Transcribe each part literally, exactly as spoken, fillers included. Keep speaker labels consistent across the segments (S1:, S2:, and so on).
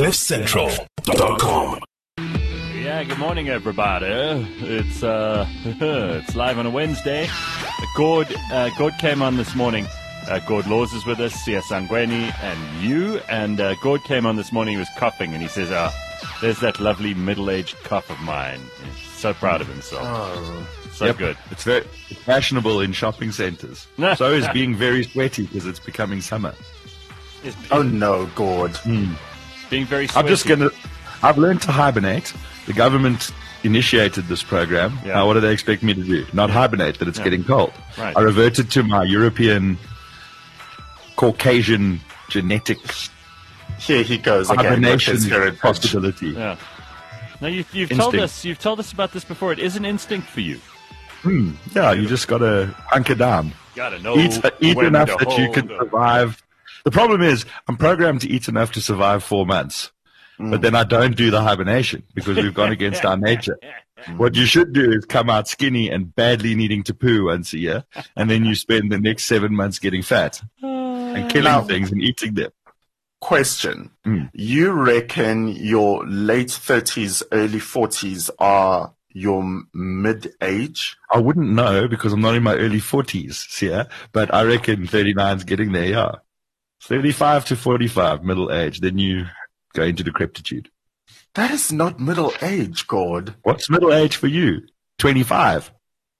S1: cliff central dot com.
S2: Yeah, good morning, everybody. It's uh, it's live on a Wednesday. Gord, uh, Gord came on this morning. Uh, Gord Laws is with us, Sia Sangweni, and you. And uh, Gord came on this morning. He was coughing, and he says, "Ah, oh, there's that lovely middle-aged cough of mine." He's so proud of himself.
S3: Oh,
S2: so
S3: yep.
S2: good.
S3: It's very it's fashionable in shopping centres. So is being very sweaty because it's becoming summer.
S2: It's
S4: Oh no, Gord.
S3: Mm.
S2: being very sweaty.
S3: I'm just gonna. I've learned to hibernate. The government initiated this program.
S2: Yeah.
S3: Now, what do they expect me to do? Not hibernate, that it's
S2: Yeah.
S3: getting cold.
S2: Right.
S3: I reverted to my European, Caucasian genetics
S4: Here he goes again with
S3: hibernation
S4: his heritage.
S3: possibility.
S2: Yeah. Now you've you've told
S3: Instinct.
S2: us you've told us about this before. It is an instinct for you.
S3: Hmm. Yeah, you just gotta hunker down.
S2: Gotta know
S3: Eat, uh, eat
S2: when
S3: enough
S2: to
S3: that you
S2: hold
S3: can
S2: up.
S3: survive. The problem is, I'm programmed to eat enough to survive four months. But then I don't do the hibernation because we've gone against our nature. What you should do is come out skinny and badly needing to poo once a year, and then you spend the next seven months getting fat and killing
S4: Now-
S3: things and eating them.
S4: Question.
S3: Mm.
S4: You reckon your late thirties, early forties are your m- mid-age?
S3: I wouldn't know because I'm not in my early forties, yeah, but I reckon thirty-nine's getting there, yeah. thirty-five to forty-five, middle age, then you go into decrepitude.
S4: That is not middle age, Gord.
S3: What's middle age for you? twenty-five.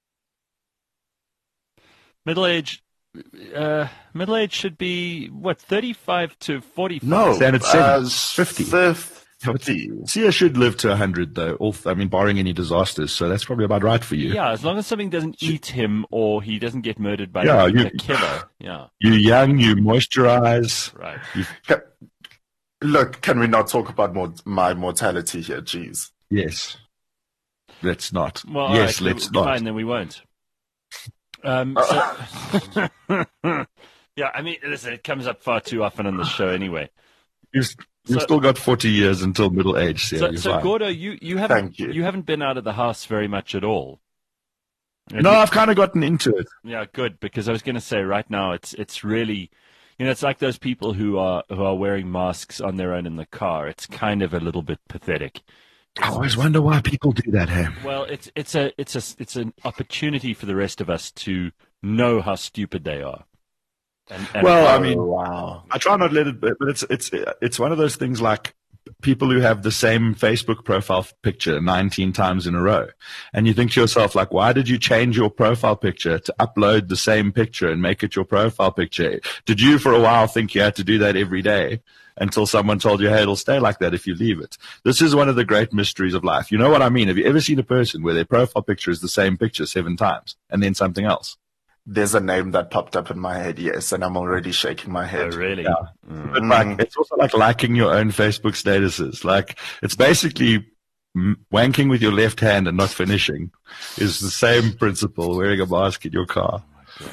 S2: Middle age, uh, middle age should be what thirty-five to forty-five.
S4: No,
S3: Standard
S4: uh,
S3: fifty.
S4: fifty.
S3: Sia should live to one hundred, though. All, I mean, barring any disasters, so that's probably about right for you.
S2: Yeah, as long as something doesn't eat him or he doesn't get murdered by
S3: Yeah,
S2: a,
S3: you-
S2: a killer. Yeah,
S3: You're young, you moisturize.
S2: right.
S3: You,
S4: Ca- Look, can we not talk about more, my mortality here? Jeez.
S3: yes. Let's not.
S2: Well, all
S3: yes,
S2: right,
S3: let's
S2: then-
S3: not.
S2: Fine, then we won't. Um, so, yeah, I mean, listen, it comes up far too often on the show anyway.
S3: You've, you've
S2: So-
S3: still got forty years until middle age, Sia.
S2: So,
S3: You're
S2: so
S3: fine.
S2: Gordo, you, you haven't
S4: Thank you.
S2: haven't been out of the house very much at all. And
S3: No,
S2: you-
S3: I've kind of gotten into it.
S2: Yeah, good, because I was going to say right now it's it's really, you know, it's like those people who are who are wearing masks on their own in the car. It's kind of a little bit pathetic.
S3: I always wonder why people do that, hey?
S2: Well, it's it's a it's a it's an opportunity for the rest of us to know how stupid they are. And, and
S3: Well, I
S4: Oh,
S3: mean,
S4: wow.
S3: I try not to let it, but it's it's it's one of those things like people who have the same Facebook profile picture nineteen times in a row, and you think to yourself, like, why did you change your profile picture to upload the same picture and make it your profile picture? Did you, for a while, think you had to do that every day until someone told you, hey, it'll stay like that if you leave it? This is one of the great mysteries of life. You know what I mean? Have you ever seen a person where their profile picture is the same picture seven times and then something else?
S4: There's a name that popped up in my head, yes, and I'm already shaking my
S2: oh,
S4: head.
S2: really?
S3: Yeah.
S2: Mm.
S3: But like, it's also like liking your own Facebook statuses. Like, it's basically m- wanking with your left hand and not finishing is the same principle. Wearing a mask in your car.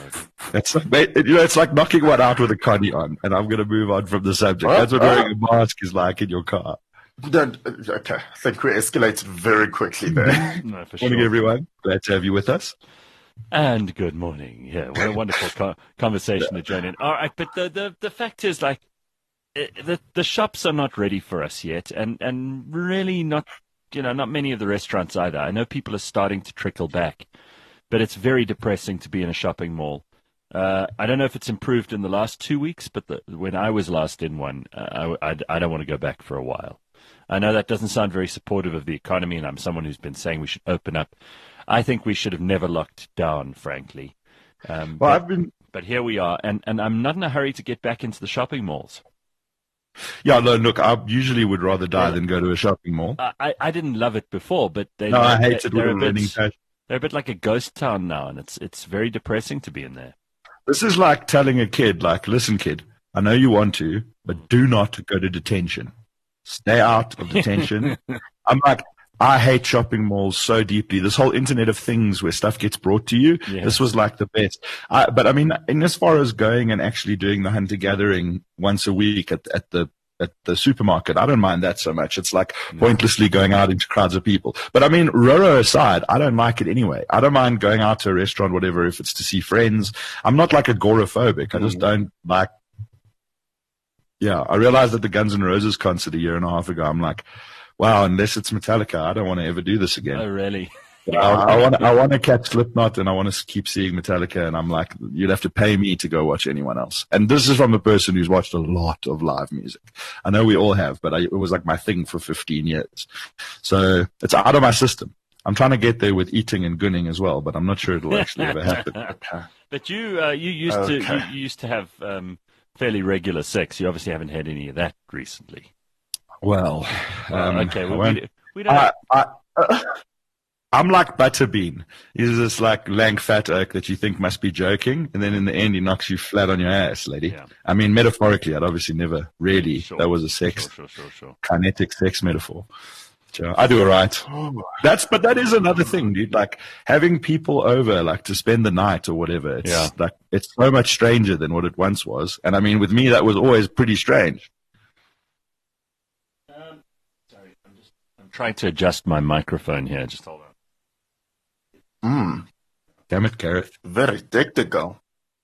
S3: It's like, ba- you know, it's like knocking one out with a connie on. And I'm going to move on from the subject. That's what wearing a mask is like in your car.
S4: Don't- okay, I think we escalated very quickly there.
S2: No, for
S3: Morning,
S2: sure.
S3: everyone. Glad to have you with us.
S2: And good morning. Yeah, what a wonderful co- conversation to join in. All right, but the, the, the fact is, like, eh, the the shops are not ready for us yet, and, and really not, you know, not many of the restaurants either. I know people are starting to trickle back, but it's very depressing to be in a shopping mall. Uh, I don't know if it's improved in the last two weeks, but the, when I was last in one, uh, I, I, I don't want to go back for a while. I know that doesn't sound very supportive of the economy, and I'm someone who's been saying we should open up. I think we should have never locked down, frankly. Um,
S3: Well,
S2: but,
S3: I've been,
S2: but here we are, and, and I'm not in a hurry to get back into the shopping malls.
S3: yeah, no, look, I usually would rather die
S2: Yeah.
S3: than go to a shopping mall.
S2: I, I, I didn't love it before, but they,
S3: No, I
S2: they,
S3: hate it with
S2: they're
S3: a
S2: a
S3: running
S2: bit,
S3: passion.
S2: they're a bit like a ghost town now, and it's it's very depressing to be in there.
S3: This is like telling a kid, like, listen, kid, I know you want to, but do not go to detention. Stay out of detention. I'm like, I hate shopping malls so deeply. This whole Internet of Things where stuff gets brought to you,
S2: Yeah.
S3: this was like the best. I, but I mean, in as far as going and actually doing the hunter gathering once a week at, at the at the supermarket, I don't mind that so much. It's like pointlessly going out into crowds of people. But I mean, Roro aside, I don't like it anyway. I don't mind going out to a restaurant, whatever, if it's to see friends. I'm not like agoraphobic. I just don't like Yeah, I realized at the Guns N' Roses concert a year and a half ago, I'm like, wow, unless it's Metallica, I don't want to ever do this again.
S2: Oh, really?
S3: I, I want I want to catch Slipknot and I want to keep seeing Metallica, and I'm like, you'd have to pay me to go watch anyone else. And this is from a person who's watched a lot of live music. I know we all have, but I, it was like my thing for fifteen years. So it's out of my system. I'm trying to get there with eating and gunning as well, but I'm not sure it'll actually ever happen.
S2: But you uh, you used
S4: Okay.
S2: to you, you used to have um, fairly regular sex. You obviously haven't had any of that recently.
S3: Well, um,
S2: Oh, okay,
S3: I
S2: well,
S3: won't-
S2: we, we don't.
S3: I, I, uh, I'm like Butterbean. He's this like lank fat oak that you think must be joking, and then in the end he knocks you flat on your ass, lady.
S2: Yeah.
S3: I mean, metaphorically, I'd obviously never really.
S2: Sure.
S3: That was a sex,
S2: Sure, sure, sure, sure.
S3: kinetic sex metaphor. So I do all right. That's, but that is another thing, dude. Like having people over, like to spend the night or whatever. It's
S2: Yeah.
S3: like it's so much stranger than what it once was. And I mean, with me, that was always pretty strange.
S2: Um, sorry, I'm just I'm trying to adjust my microphone here. Just hold on.
S4: Mm,
S3: Damn it, Gareth.
S4: very technical.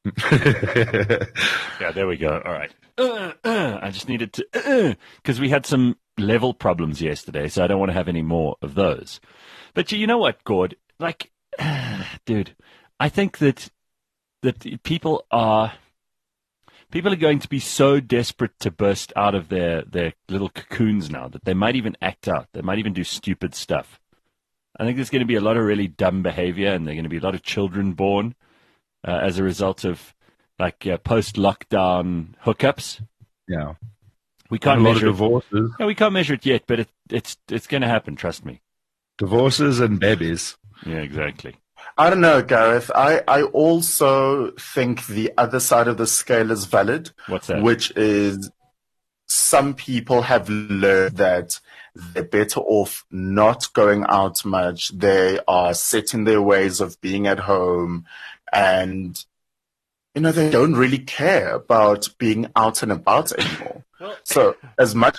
S2: Yeah, there we go. All right. Uh, uh, I just needed to, because we had some level problems yesterday, so I don't want to have any more of those. But you know what, Gord? Like, dude, I think that that people are people are going to be so desperate to burst out of their their little cocoons now that they might even act out. They might even do stupid stuff. I think there's going to be a lot of really dumb behavior, and there are going to be a lot of children born uh, as a result of like uh, post-lockdown hookups.
S3: Yeah.
S2: We
S3: A
S2: can't
S3: lot of
S2: measure it.
S3: divorces,
S2: No, we can't measure it yet, but it, it's it's going to happen. Trust me.
S3: divorces and babies.
S2: Yeah, exactly.
S4: I don't know, Gareth. I, I also think the other side of the scale is valid,
S2: What's that?
S4: which is some people have learned that they're better off not going out much. They are set in their ways of being at home, and you know, they don't really care about being out and about anymore.
S2: Well-
S4: So as much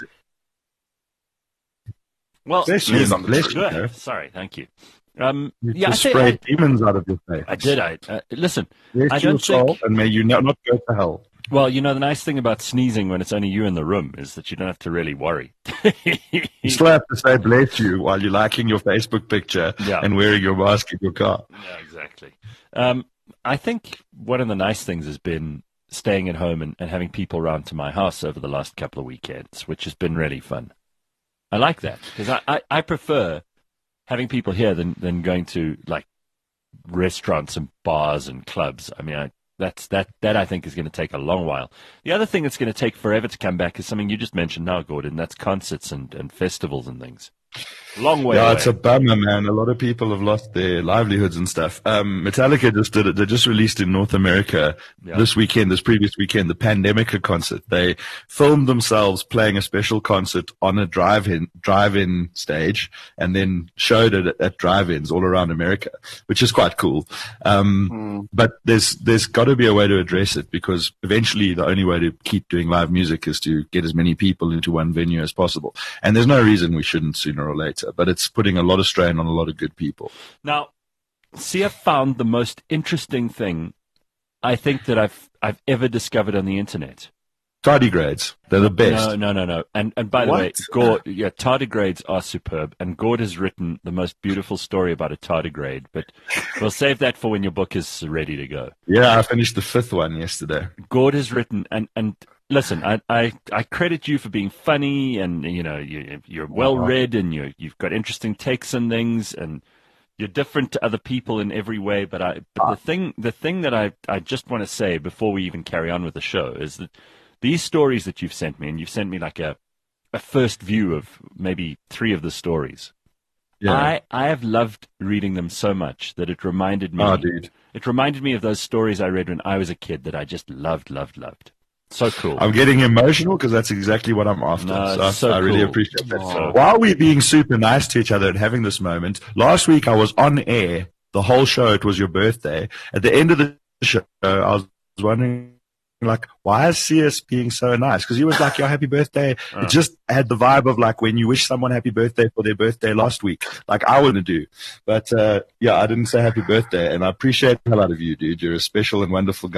S2: Well,
S3: Bless
S4: Sneeze
S3: you.
S4: on the
S3: Bless
S4: tree.
S3: you,
S2: good.
S3: Gareth.
S2: Sorry, thank you. Um,
S3: You
S2: yeah, I,
S3: just
S2: say,
S3: sprayed
S2: I,
S3: demons out of your face.
S2: I did. I uh, listen.
S3: Bless
S2: I
S3: your
S2: don't
S3: soul,
S2: think-
S3: and may you not, not go to hell.
S2: Well, you know, the nice thing about sneezing when it's only you in the room is that you don't have to really worry.
S3: You still have to say bless you while you're liking your Facebook picture
S2: Yeah.
S3: and wearing your mask in your car.
S2: Yeah, exactly. Um, I think one of the nice things has been staying at home and, and having people around to my house over the last couple of weekends, which has been really fun. I like that because I, I, I prefer having people here than, than going to like restaurants and bars and clubs. I mean, I, that's that that I think is going to take a long while. The other thing that's going to take forever to come back is something you just mentioned now, Gordon. That's concerts and, and festivals and things. Long way
S3: Yeah,
S2: away.
S3: it's a bummer, man. A lot of people have lost their livelihoods and stuff. Um, Metallica just did it. They just released in North America
S2: Yeah.
S3: this weekend, this previous weekend, the Pandemica concert. They filmed themselves playing a special concert on a drive-in, drive-in stage and then showed it at, at drive-ins all around America, which is quite cool. Um,
S4: Mm.
S3: but there's, there's got to be a way to address it because eventually the only way to keep doing live music is to get as many people into one venue as possible. And there's no reason we shouldn't sooner or later, but it's putting a lot of strain on a lot of good people.
S2: Now, Sia found the most interesting thing I think that I've I've ever discovered on the internet.
S3: Tardigrades, they're the best.
S2: No, no, no, no. And and by the
S4: What?
S2: way, Gord, yeah, tardigrades are superb, and Gord has written the most beautiful story about a tardigrade. But we'll save that for when your book is ready to go.
S3: Yeah, I finished the fifth one yesterday.
S2: Gord has written, and and listen, I I, I credit you for being funny, and you know you you're well read, and you you've got interesting takes and things, and you're different to other people in every way. But I but the thing the thing that I I just want to say before we even carry on with the show is that these stories that you've sent me, and you've sent me like a a first view of maybe three of the stories.
S3: Yeah.
S2: I I have loved reading them so much that it reminded me.
S3: Oh, dude.
S2: It reminded me of those stories I read when I was a kid that I just loved, loved, loved. So cool.
S3: I'm getting emotional because that's exactly what I'm after.
S2: No,
S3: so I-
S2: it's so
S3: I really
S2: cool.
S3: appreciate that.
S2: Aw.
S3: While we're being super nice to each other and having this moment, last week I was on air the whole show. It was your birthday. At the end of the show, I was wondering, like, why is C S being so nice? Because he was like, "Your happy birthday."
S2: Uh.
S3: It just had the vibe of like when you wish someone happy birthday for their birthday last week, like I wouldn't do. But uh, yeah, I didn't say happy birthday, and I appreciate the hell out of you, dude. You're a special and wonderful guy.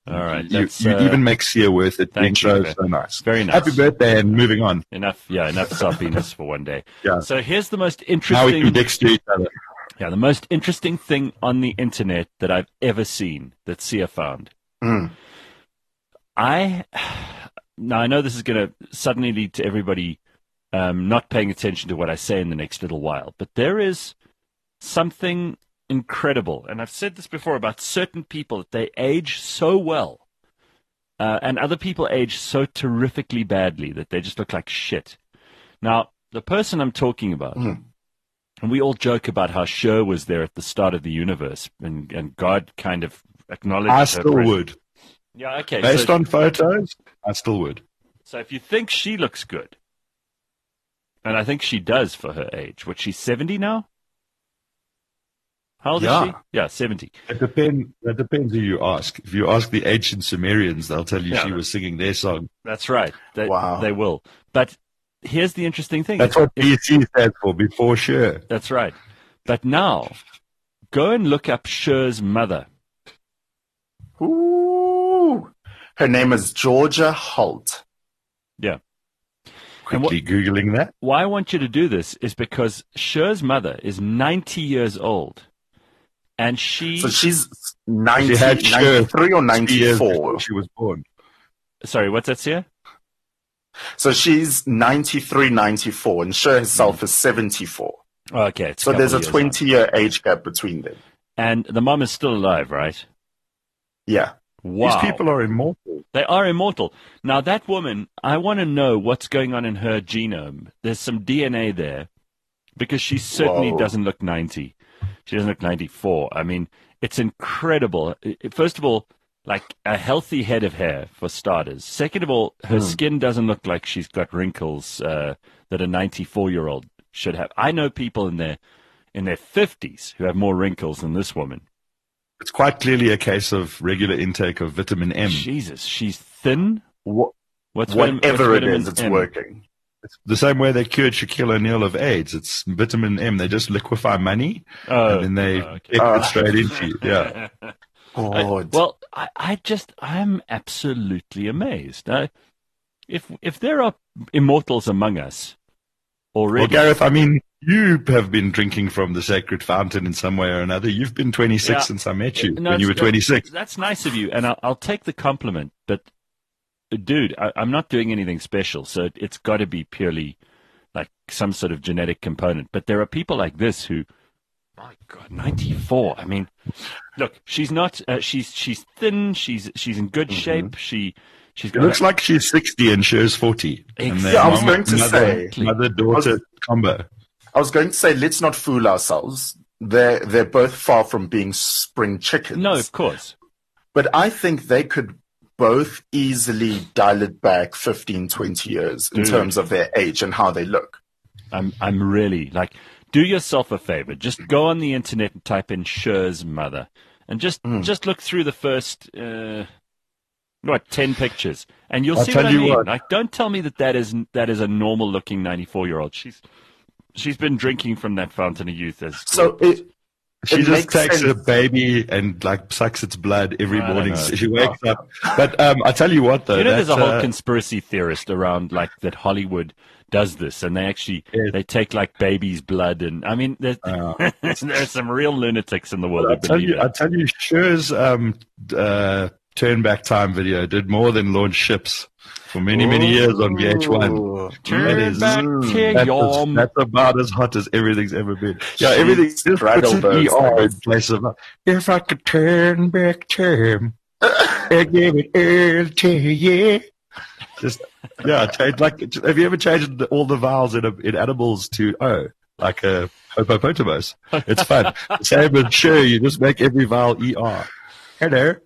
S2: All right.
S3: You,
S2: That's,
S3: you'd
S2: uh,
S3: even make Sia worth it.
S2: thank
S3: Being
S2: you,
S3: so,
S2: man.
S3: so nice.
S2: Very nice.
S3: Happy birthday and moving on.
S2: Enough, yeah, enough soppiness for one day.
S3: Yeah.
S2: So here's the most
S3: Now we
S2: interesting,
S3: can dicks to each other.
S2: yeah, the most interesting thing on the internet that I've ever seen that Sia found.
S4: Mm.
S2: I now I know this is going to suddenly lead to everybody um, not paying attention to what I say in the next little while, but there is something incredible, and I've said this before about certain people that they age so well, uh, and other people age so terrifically badly that they just look like shit. Now, the person I'm talking about,
S4: Mm.
S2: and we all joke about how Cher was there at the start of the universe, and, and God kind of acknowledged
S3: I
S2: her
S3: still
S2: presence.
S3: would.
S2: Yeah, okay.
S3: Based
S2: so,
S3: on photos, I still would.
S2: so if you think she looks good, and I think she does for her age, what, she's seventy now? How old
S4: Yeah.
S2: is she? Yeah, seventy.
S3: It depends. That depends who you ask. If you ask the ancient Sumerians, they'll tell you
S2: Yeah.
S3: she was singing their song.
S2: That's right. They,
S4: Wow.
S2: they will. But here's the interesting thing.
S3: That's
S2: If-
S3: what
S2: if-
S3: B C stands for, before sure.
S2: That's right. But now, go and look up Cher's mother.
S4: Ooh. Her name is Georgia Holt.
S2: Yeah. And what-
S3: Quickly Googling that.
S2: Why I want you to do this is because Cher's mother is ninety years old. And she,
S4: So she's ninety,
S3: She had Cher
S4: ninety-three or
S3: Three years
S4: ninety-four.
S3: before she was born.
S2: sorry, what's that, Sia?
S4: So she's ninety-three, ninety-four, and Cher herself is seventy-four.
S2: Oh, okay. It's
S4: So there's a
S2: couple years
S4: twenty-year age gap between them.
S2: on. And the mom is still alive, right?
S4: Yeah.
S2: Wow.
S3: These people are immortal.
S2: They are immortal. Now, that woman, I want to know what's going on in her genome. There's some D N A there because she certainly
S4: Whoa.
S2: doesn't look ninety. She doesn't look ninety-four. I mean, it's incredible. I- I- First of all, like a healthy head of hair, for starters. Second of all, her skin doesn't look like she's got wrinkles uh, that a ninety-four-year-old should have. I know people in their in their fifties who have more wrinkles than this woman.
S3: It's quite clearly a case of regular intake of vitamin M.
S2: Jesus, she's thin.
S4: Wha-
S2: What's vitamin-
S4: Whatever
S2: what's
S4: it
S2: vitamin
S4: is, it's
S2: M?
S4: working.
S3: It's the same way they cured Shaquille O'Neal of AIDS. It's vitamin M. They just liquefy money
S2: Oh,
S3: and then they
S2: oh, okay.
S3: inject
S4: Uh,
S3: it straight into you. Yeah.
S2: I-
S4: God.
S2: well, I, I just I'm absolutely amazed. I, if if there are immortals among us
S3: Well,
S2: already,
S3: Gareth, I mean, you have been drinking from the sacred fountain in some way or another. You've been twenty-six
S2: Yeah.
S3: since I met you,
S2: No,
S3: when you were
S2: it's-
S3: twenty-six.
S2: that's nice of you, and I'll, I'll take the compliment. But, uh, dude, I, I'm not doing anything special, so it's got to be purely like some sort of genetic component. But there are people like this who, my God, ninety-four. I mean, look, she's not. Uh, she's she's thin. She's she's in good shape. She she's
S3: It
S2: got.
S3: looks like she's sixty and Cher's forty. And they're
S4: Yeah, I was
S3: mama-
S4: going to
S3: mother,
S4: say.
S3: Mother-daughter combo.
S4: I was going to say, let's not fool ourselves. They're, they're both far from being spring chickens.
S2: no, of course.
S4: But I think they could both easily dial it back fifteen, twenty years in
S2: Dude.
S4: terms of their age and how they look.
S2: I'm I'm really like, do yourself a favor. Just go on the internet and type in Cher's mother, and just
S3: Hmm.
S2: just look through the first uh, what ten pictures, and you'll
S3: I'll
S2: see
S3: tell
S2: what I
S3: you
S2: mean.
S3: what.
S2: Like, don't tell me that that is that is a normal looking ninety-four year old. She's she's been drinking from that fountain of youth as
S4: So it,
S3: She
S4: It
S3: just
S4: makes
S3: takes
S4: sense.
S3: a baby and like sucks its blood every
S2: I don't
S3: morning.
S2: know.
S3: She wakes up. But um, I tell you what, though,
S2: you know, there's a
S3: that's,
S2: whole
S3: uh,
S2: conspiracy theorist around like that Hollywood does this, and they actually
S3: Yes.
S2: they take like baby's blood, and I mean, there's, there's some real lunatics in the world
S3: I
S2: who
S3: tell
S2: believe
S3: you, I
S2: that.
S3: tell you, Cher's um, uh, turn back time video did more than launch ships for many, many years on V H one.
S4: Ooh.
S2: Turn
S3: is-
S2: back to
S3: That's,
S2: your
S3: as- that's about as hot as everything's ever been. Yeah,
S4: Jeez,
S3: everything just puts
S4: straddle
S3: an
S4: those
S3: E R in
S4: things.
S3: place of if I could turn back time and give it all to you. Just yeah, change like. Have you ever changed the- all the vowels in a, in animals to O, like a hippopotamus? It's fun. Same as sure, you just make every vowel E R. Hello.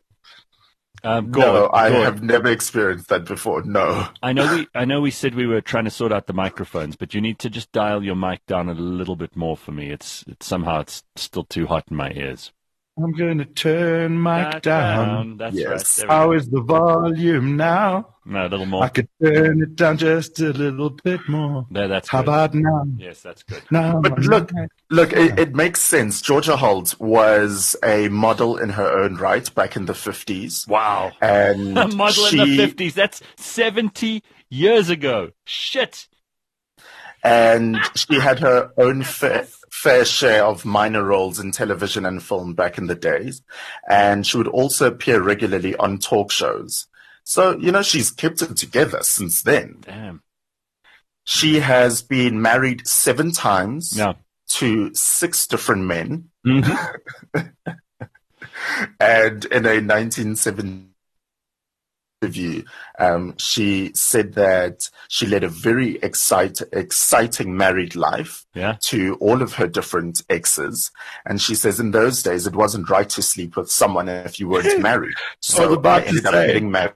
S2: Um,
S4: No,
S2: Gord,
S4: I
S2: Gord,
S4: have never experienced that before. No.
S2: I know we I know we said we were trying to sort out the microphones, but you need to just dial your mic down a little bit more for me. It's, it's somehow it's still too hot in my ears.
S3: I'm going to turn Mike
S2: That
S3: down.
S2: down. That's
S4: Yes.
S2: right. There we
S3: How
S2: go.
S3: is the volume now?
S2: No, a little more.
S3: I could turn it down just a little bit more.
S2: There, that's
S3: How
S2: good.
S3: about now?
S2: Yes, that's good.
S3: Now,
S4: But look, look, it, it makes sense. Georgia Holt was a model in her own right back in the fifties.
S2: Wow.
S4: And
S2: A model
S4: she,
S2: in the fifties. That's seventy years ago. Shit.
S4: and she had her own fair, fair share of minor roles in television and film back in the days. And she would also appear regularly on talk shows. So, you know, she's kept it together since then.
S2: Damn.
S4: She has been married seven times
S2: Yeah.
S4: to six different men.
S3: Mhm.
S4: And in a nineteen seventy interview, um, she said that she led a very excite, exciting married life
S2: Yeah.
S4: to all of her different exes. And she says in those days, it wasn't right to sleep with someone if you weren't married. So
S3: was about
S4: I
S3: to
S4: ended up
S3: say.
S4: getting married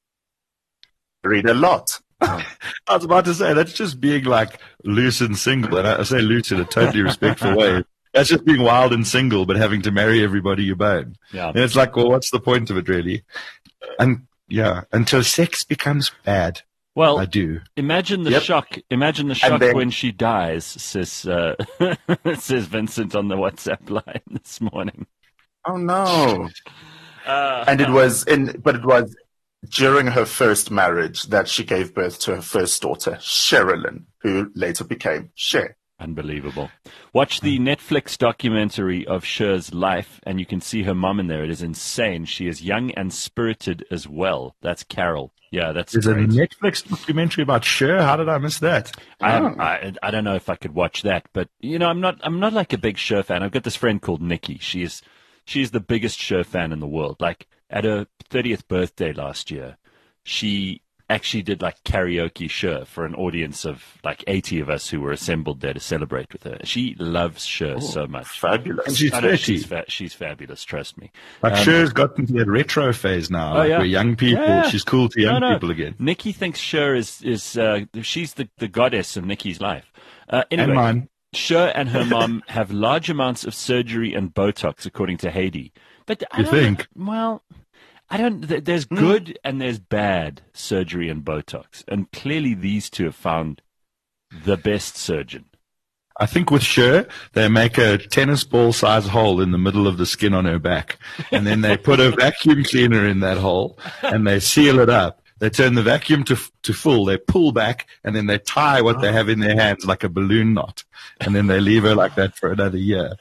S4: a lot.
S3: I was about to say, that's just being like loose and single. And I say loose in a totally respectful way. That's just being wild and single, but having to marry everybody you bone.
S2: Yeah.
S3: And it's like, well, what's the point of it, really? And yeah, until sex becomes bad,
S2: Well,
S3: I do.
S2: imagine the
S4: Yep.
S2: shock. Imagine the shock
S4: then-
S2: when she dies, says, uh, says Vincent on the WhatsApp line this morning.
S4: Oh no.
S2: Uh,
S4: And it was in, but it was during her first marriage that she gave birth to her first daughter, Sherilyn, who later became Cher.
S2: Unbelievable. Watch the Netflix documentary of Cher's life, and you can see her mom in there. It is insane. She is young and spirited as well. That's Carol. Yeah, that's
S3: There's a
S2: great.
S3: Netflix documentary about Cher. How did I miss that?
S2: I,
S4: Oh.
S2: I I don't know if I could watch that, but you know, I'm not I'm not like a big Cher fan. I've got this friend called Nikki. She is she's the biggest Cher fan in the world. Like at her thirtieth birthday last year, she actually did like karaoke Cher for an audience of like eighty of us who were assembled there to celebrate with her. She loves Cher so much.
S4: Fabulous.
S3: And she's
S2: I know,
S3: thirty.
S2: she's, fa- she's fabulous, trust me.
S3: Like
S2: Um,
S3: Cher's gotten to that retro phase now,
S2: Oh,
S3: like
S2: yeah.
S3: where young people,
S2: Yeah.
S3: she's cool to young
S2: No, no.
S3: people again.
S2: Nikki thinks Cher is, is uh, she's the, the goddess of Nikki's life. Uh,
S3: And
S2: anyway,
S3: mine.
S2: Cher and her mom have large amounts of surgery and Botox, according to Haiti. But I
S3: You
S2: don't-
S3: think?
S2: Well, I don't. th- There's good and there's bad surgery and Botox, and clearly these two have found the best surgeon.
S3: I think with Cher, they make a tennis ball size hole in the middle of the skin on her back. And then they put a vacuum cleaner in that hole and they seal it up. They turn the vacuum to to full, they pull back, and then they tie what they have in their hands like a balloon knot. And then they leave her like that for another year.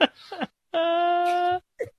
S2: Ah.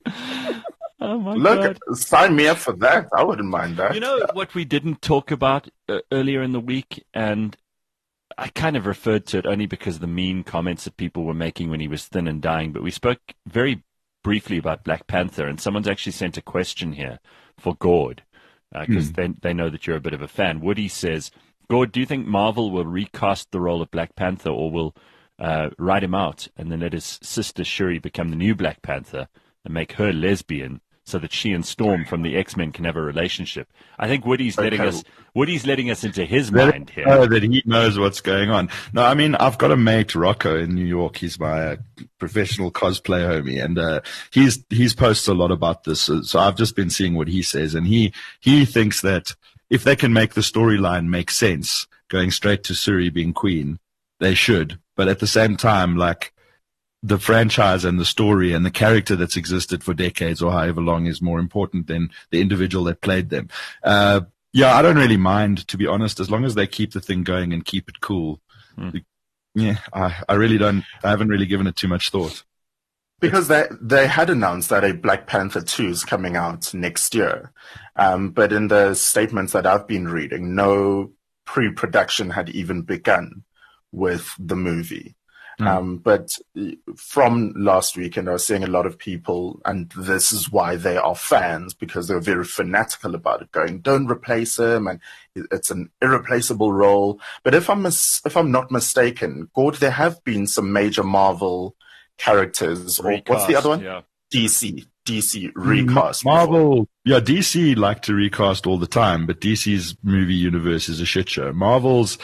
S2: Oh my
S4: Look,
S2: god!
S4: sign me up for that. I wouldn't mind that.
S2: You know what we didn't talk about uh, earlier in the week, and I kind of referred to it only because of the mean comments that people were making when he was thin and dying. But we spoke very briefly about Black Panther, and someone's actually sent a question here for Gord because they they know that you're a bit of a fan. Woody says, Gord, do you think Marvel will recast the role of Black Panther, or will uh, write him out and then let his sister Shuri become the new Black Panther and make her lesbian, so that she and Storm from the X-Men can have a relationship? I think Woody's letting
S4: Okay.
S2: us Woody's letting us into his
S3: Let
S2: mind
S3: it
S2: here.
S3: know that he knows what's going on. No, I mean, I've got a mate, Rocco, in New York. He's my uh, professional cosplay homie, and uh, he's he's posts a lot about this. So, so I've just been seeing what he says, and he he thinks that if they can make the storyline make sense, going straight to Suri being queen, they should. But at the same time, like, the franchise and the story and the character that's existed for decades or however long is more important than the individual that played them. Uh, yeah, I don't really mind, to be honest, as long as they keep the thing going and keep it cool.
S2: Hmm.
S3: Yeah, I, I really don't, I haven't really given it too much thought.
S4: Because they they had announced that a Black Panther two is coming out next year. Um, but in the statements that I've been reading, no pre-production had even begun with the movie.
S3: Mm.
S4: Um, but from last weekend, I was seeing a lot of people, and this is why they are fans, because they're very fanatical about it, going, don't replace him, and it's an irreplaceable role. But if I'm mis- if I'm not mistaken, Gord, there have been some major Marvel characters, or what's the
S2: Recast,
S4: other one?
S2: Yeah.
S4: D C, D C recast. before.
S3: Marvel, yeah, D C like to recast all the time, but D C's movie universe is a shit show. Marvel's,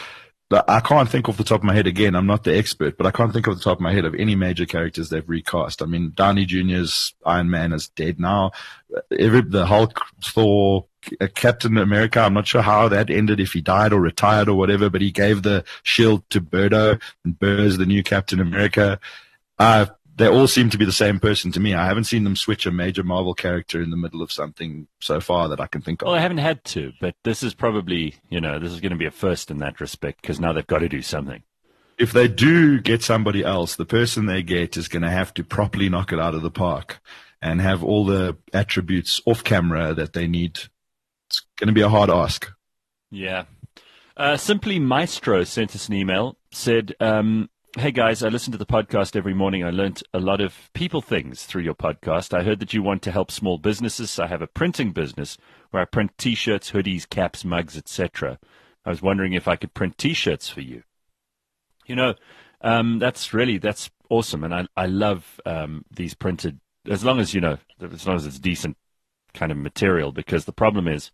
S3: I can't think off the top of my head again. I'm not the expert, but I can't think off the top of my head of any major characters they've recast. I mean, Downey Junior's Iron Man is dead now. Every, the Hulk, Thor, Captain America, I'm not sure how that ended, if he died or retired or whatever, but he gave the shield to Birdo, and Birdo's the new Captain America. Uh, they all seem to be the same person to me. I haven't seen them switch a major Marvel character in the middle of something so far that I can think of.
S2: Well, I haven't had to, but this is probably, you know, this is going to be a first in that respect, because now they've got to do something.
S3: If they do get somebody else, the person they get is going to have to properly knock it out of the park and have all the attributes off camera that they need. It's going to be a hard ask.
S2: Yeah. Uh, Simply Maestro sent us an email, said, um, hey guys, I listen to the podcast every morning. I learnt a lot of people things through your podcast. I heard that you want to help small businesses. I have a printing business where I print T-shirts, hoodies, caps, mugs, et cetera. I was wondering if I could print T-shirts for you. You know, um, that's really, that's awesome. And I, I love um, these printed, as long as, you know, as long as it's decent kind of material, because the problem is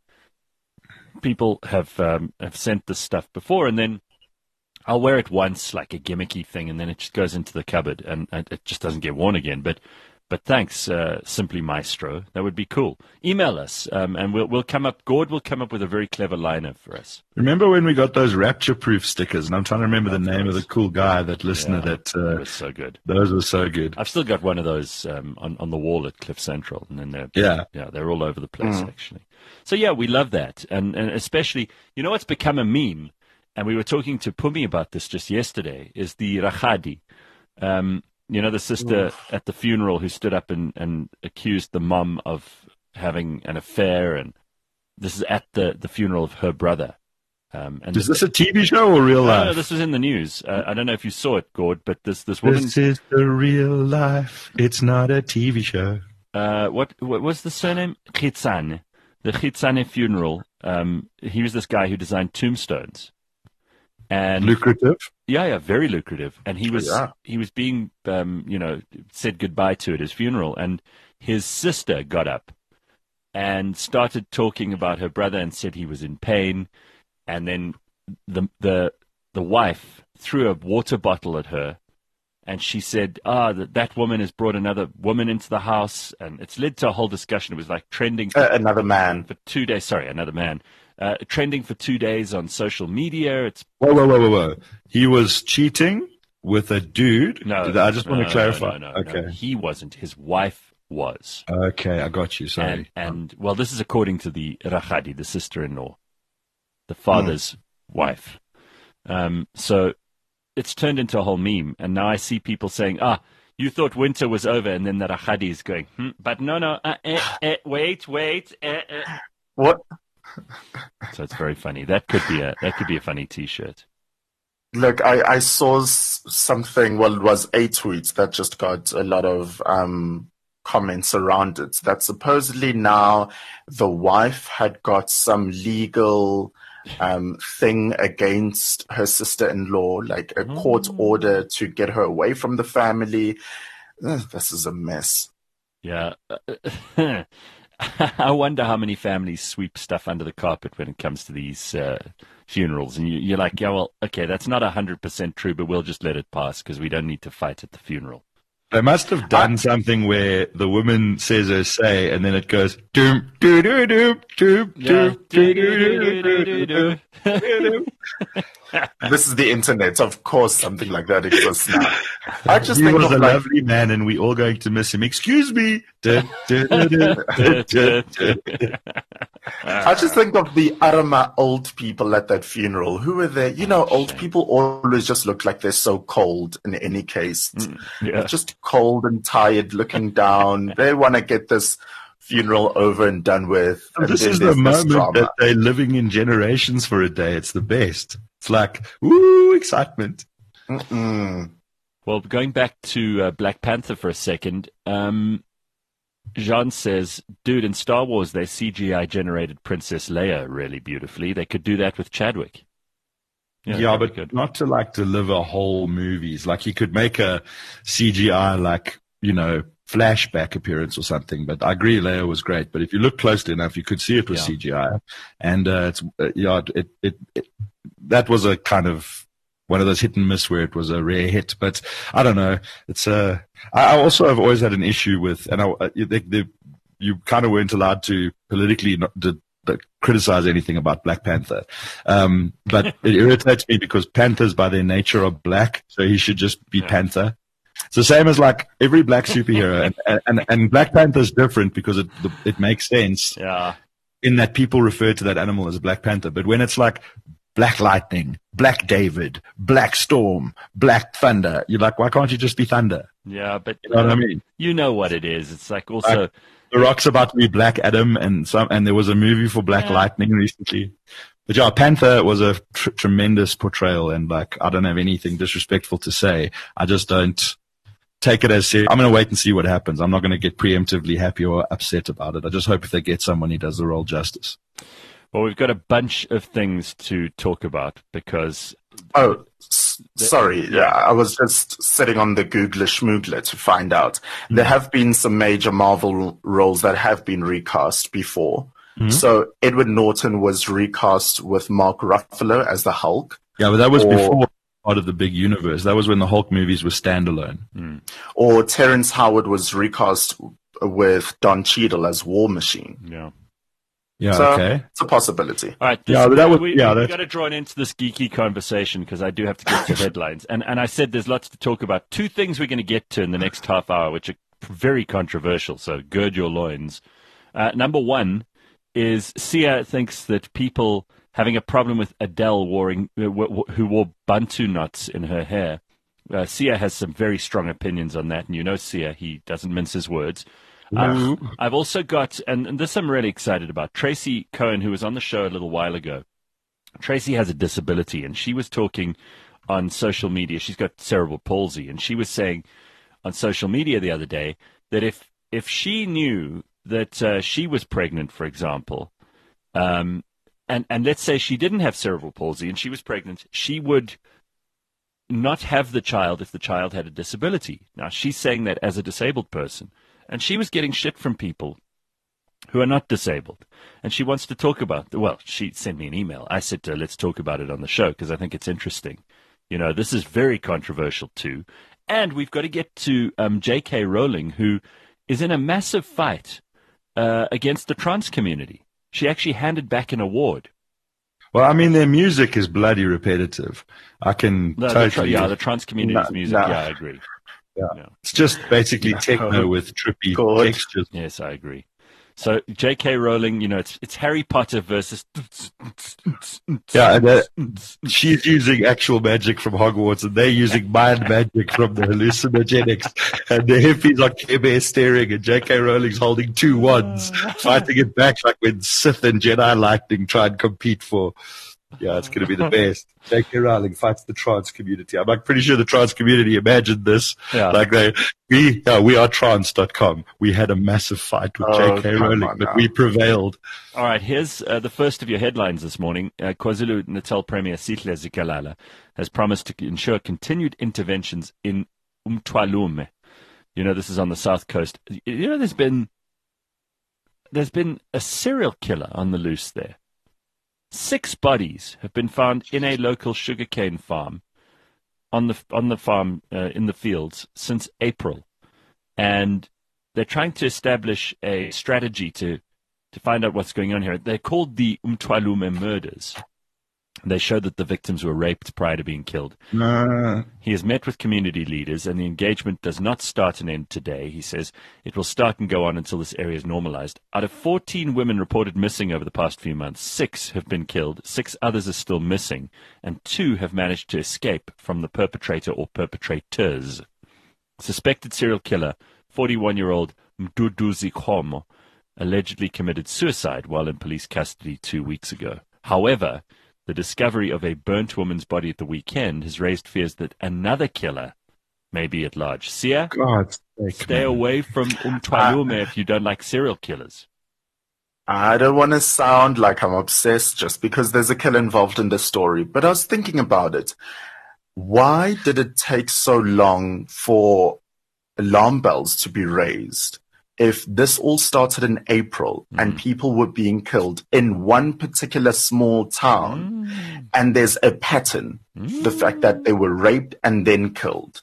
S2: people have um, have sent this stuff before, and then I'll wear it once, like a gimmicky thing, and then it just goes into the cupboard, and, and it just doesn't get worn again. But but thanks, uh, Simply Maestro. That would be cool. Email us, um, and we'll we'll come up. Gord will come up with a very clever liner for us.
S3: Remember when we got those rapture-proof stickers? And I'm trying to remember the name of the cool guy, that listener.
S2: Yeah,
S3: that uh,
S2: that was so good.
S3: Those were so good.
S2: I've still got one of those um, on on the wall at Cliff Central, and then they're
S3: Yeah.
S2: yeah they're all over the place
S4: Mm.
S2: actually. So yeah, we love that, and and especially, you know what's become a meme. And we were talking to Pumi about this just yesterday, is the Rakhadi. Um, you know, the sister
S4: Oof.
S2: at the funeral who stood up and, and accused the mum of having an affair. And this is at the, the funeral of her brother. Um, and
S3: Is this a T V show or real
S2: no,
S3: life?
S2: no, this was in the news. Uh, I don't know if you saw it, Gord, but this, this woman...
S3: This is the real life. It's not a T V show.
S2: Uh, what, what was the surname? Khitsane. The Khitsane funeral. Um, he was this guy who designed tombstones. And
S3: Lucrative.
S2: Yeah, yeah, very lucrative. And he was
S4: Yeah.
S2: he was being, um, you know, said goodbye to at his funeral, and his sister got up and started talking about her brother and said he was in pain, and then the the the wife threw a water bottle at her, and she said, "Ah, that that woman has brought another woman into the house," and it's led to a whole discussion. It was like trending for,
S4: Uh, another man.
S2: for two days. Sorry, another man. Uh, trending for two days on social media. It's
S3: Whoa, whoa, whoa, whoa, whoa. He was cheating with a dude.
S2: No,
S3: I just want
S2: no,
S3: to clarify.
S2: No, no, no,
S3: okay.
S2: no. He wasn't. His wife was.
S3: Okay, I got you. Sorry.
S2: And, and well, this is according to the Rakhadi, the sister-in-law, the father's mm. wife. Um, so it's turned into a whole meme, and now I see people saying, "Ah, you thought winter was over," and then the Rakhadi is going, hmm, "But no, no, uh, eh, eh, wait, wait." Eh, eh.
S4: What?
S2: So it's very funny. That could be a that could be a funny T-shirt.
S4: Look, I, I saw s- something, well, it was a tweet that just got a lot of um, comments around it, that supposedly now the wife had got some legal um, thing against her sister-in-law, like a court
S2: Mm.
S4: order to get her away from the family. Ugh, this is a mess.
S2: Yeah. I wonder how many families sweep stuff under the carpet when it comes to these uh, funerals. And you, you're like, yeah, well, okay, that's not one hundred percent true, but we'll just let it pass because we don't need to fight at the funeral.
S3: They must have done something where the woman says her say, and then it goes doom doo doo doom doom doom doo doo doo doo doo.
S4: This is the internet. Of course, something like that exists now. I just
S3: He
S4: think
S3: was
S4: of
S3: a
S4: like,
S3: lovely man, and we all going to miss him. Excuse me. Dun, dun, dun, dun, dun, dun.
S4: I just think of the Arama old people at that funeral. Who were there? You know, old people always just look like they're so cold in any case.
S2: Yeah.
S4: Just cold and tired looking down. They want to get this funeral over and done with. And
S3: This
S4: then
S3: is the
S4: there's this
S3: moment
S4: drama.
S3: that they're living in generations for a day. It's the best. It's like, woo, excitement.
S4: Mm-mm.
S2: Well, going back to uh, Black Panther for a second, um, Jean says, dude, in Star Wars, they C G I generated Princess Leia really beautifully. They could do that with Chadwick.
S3: Yeah,
S2: they
S3: but
S2: could.
S3: not to like deliver whole movies. Like you could make a C G I like, you know, flashback appearance or something. But I agree, Leia was great. But if you look closely enough, you could see it was
S2: Yeah.
S3: C G I. And uh, it's uh, yeah, it, it it that was a kind of one of those hit and miss where it was a rare hit. But I don't know. It's uh, I I also have always had an issue with, and I, they, they, you kind of weren't allowed to politically not, to, to criticize anything about Black Panther. Um, but it irritates me because Panthers by their nature are black, so he should just be
S2: Yeah.
S3: Panther. It's the same as like every black superhero, and, and, and Black Panther is different because it, it makes sense
S2: Yeah.
S3: in that people refer to that animal as a Black Panther. But when it's like Black Lightning, Black David, Black Storm, Black Thunder, you're like, why can't you just be Thunder?
S2: Yeah, but
S3: You know what I mean?
S2: you know what it is. It's like also,
S3: Like, The Rock's about to be Black Adam, and some, and there was a movie for Black
S2: Yeah.
S3: Lightning recently. But yeah, Panther was a tr- tremendous portrayal, and like, I don't have anything disrespectful to say. I just don't take it as serious. I'm going to wait and see what happens. I'm not going to get preemptively happy or upset about it. I just hope if they get someone who does the role justice.
S2: well, we've got a bunch of things to talk about because
S4: Oh, s- sorry. Yeah, I was just sitting on the Googler Schmoogler to find out. There have been some major Marvel roles that have been recast before. So Edward Norton was recast with Mark Ruffalo as the Hulk,
S3: Yeah, but that was
S4: Or-
S3: before part of the big universe. That was when the Hulk movies were standalone.
S4: or Terrence Howard was recast with Don Cheadle as War Machine.
S2: yeah.
S3: Yeah,
S4: So
S3: okay.
S4: it's a possibility.
S2: All right,
S3: Yeah,
S2: this-
S3: but that was-
S2: we,
S3: yeah,
S2: we,
S3: that's-
S2: got to draw into this geeky conversation because I do have to get to headlines. And and I said there's lots to talk about. Two things we're going to get to in the next half hour, which are very controversial. So gird your loins. Uh, number one is Sia thinks that people having a problem with Adele wearing, uh, w- w- who wore Bantu knots in her hair. Uh, Sia has some very strong opinions on that, and you know Sia, he doesn't mince his words. Uh, I've also got, and, and this I'm really excited about, Tracy Cohen, who was on the show a little while ago. Tracy has a disability, and she was talking on social media. She's got cerebral palsy, and she was saying on social media the other day that if if she knew that uh, she was pregnant, for example, um, and and let's say she didn't have cerebral palsy and she was pregnant, she would not have the child if the child had a disability. Now she's saying that as a disabled person, and she was getting shit from people who are not disabled. And she wants to talk about, well, she sent me an email. I said to her, let's talk about it on the show because I think it's interesting. You know, this is very controversial too. And we've got to get to um, J K Rowling, who is in a massive fight uh, against the trans community. She actually handed back an award.
S3: Well, I mean, their music is bloody repetitive. I can
S2: The, the
S3: totally.
S2: tra- yeah, the trans community's
S4: No,
S2: music.
S4: no.
S2: Yeah, I agree.
S3: It's just basically techno with trippy
S4: God.
S3: textures.
S2: Yes, I agree. So J K Rowling, you know, it's it's Harry Potter versus.
S3: Yeah, and that, she's using actual magic from Hogwarts, and they're using mind magic from the hallucinogenics. And the hippies are Care Bear staring, and J K Rowling's holding two wands, fighting it back like when Sith and Jedi Lightning try and compete for. Yeah, it's going to be the best. J K Rowling fights the trans community. I'm like pretty sure the trans community imagined this.
S2: Yeah.
S3: Like they, we, yeah, we are trans dot com. We had a massive fight with
S4: Oh,
S3: J K
S4: come
S3: Rowling,
S4: on
S3: but
S4: now.
S3: we prevailed.
S2: All right, here's uh, the first of your headlines this morning. Uh, KwaZulu-Natal Premier Sihle Zikalala has promised to ensure continued interventions in Umthwalume. You know, this is on the south coast. You know, there's been there's been a serial killer on the loose there. Six bodies have been found in a local sugarcane farm on the on the farm uh, in the fields since April, and they're trying to establish a strategy to to find out what's going on here. They're called the Umthwalume murders. They show that the victims were raped prior to being killed.
S3: Uh,
S2: He has met with community leaders, and the engagement does not start and end today. He says it will start and go on until this area is normalized. Out of fourteen women reported missing over the past few months, six have been killed, six others are still missing, and two have managed to escape from the perpetrator or perpetrators. Suspected serial killer, forty-one-year-old Mduduzi Khomo, allegedly committed suicide while in police custody two weeks ago. However, the discovery of a burnt woman's body at the weekend has raised fears that another killer may be at large. Sia,
S3: God's sake,
S2: stay
S3: man.
S2: away from Umthwalume if you don't like serial killers.
S4: I don't want to sound like I'm obsessed just because there's a killer involved in the story, but I was thinking about it. Why did it take so long for alarm bells to be raised? if this all started in April mm. and people were being killed in one particular small town mm. and there's a pattern, mm. the fact that they were raped and then killed.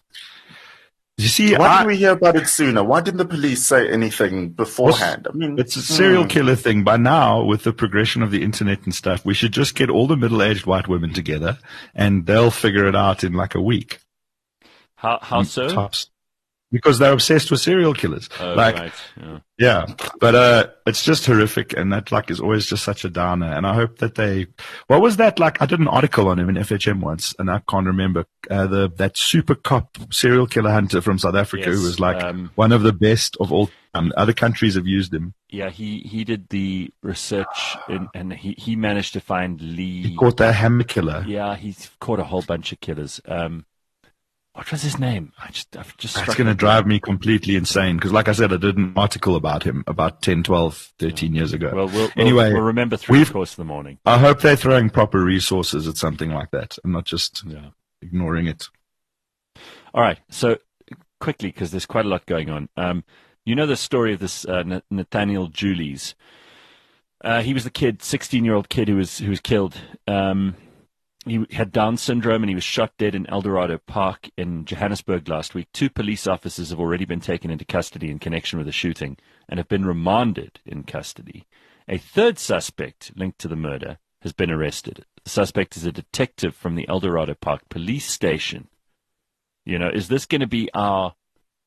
S3: You see,
S4: why
S3: I,
S4: didn't we hear about it sooner? Why didn't the police say anything beforehand? I mean,
S3: it's a serial mm. killer thing. By now, with the progression of the internet and stuff, we should just get all the middle-aged white women together and they'll figure it out in like a week.
S2: How, how so?
S3: Tops. Because they're obsessed with serial killers.
S2: Oh,
S3: like,
S2: right. Yeah.
S3: yeah. But, uh, it's just horrific. And that, like, is always just such a downer. And I hope that they, what was that? Like, I did an article on him in F H M once, and I can't remember, uh, the, that super cop serial killer hunter from South Africa
S2: yes,
S3: who was like
S2: um,
S3: one of the best of all time. Other countries have used him.
S2: Yeah. He, he did the research in, and he, he managed to find Lee.
S3: He caught that hammer killer.
S2: Yeah. He's caught a whole bunch of killers. Um, What was his name? I just, I've just.
S3: It's going to drive me completely insane because, like I said, I did an article about him about ten, twelve, thirteen years ago.
S2: Well, we'll
S3: anyway,
S2: we'll, we'll remember through the course of the morning.
S3: I hope they're throwing proper resources at something like that and not just
S2: yeah.
S3: ignoring it.
S2: All right. So quickly, because there's quite a lot going on. Um, you know the story of this uh, Nathaniel Julies. Uh, he was the kid, sixteen-year-old kid who was who was killed. Um, He had Down syndrome and he was shot dead in Eldorado Park in Johannesburg last week. Two police officers have already been taken into custody in connection with the shooting and have been remanded in custody. A third suspect linked to the murder has been arrested. The suspect is a detective from the Eldorado Park police station. You know, is this going to be our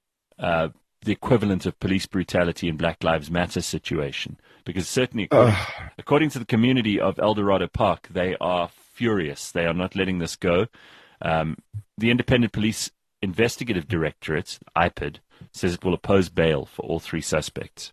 S2: uh, the equivalent of police brutality in Black Lives Matter situation? Because certainly, according, uh. according to the community of Eldorado Park, they are furious. They are not letting this go. Um, the Independent Police Investigative Directorate, I P I D, says it will oppose bail for all three suspects.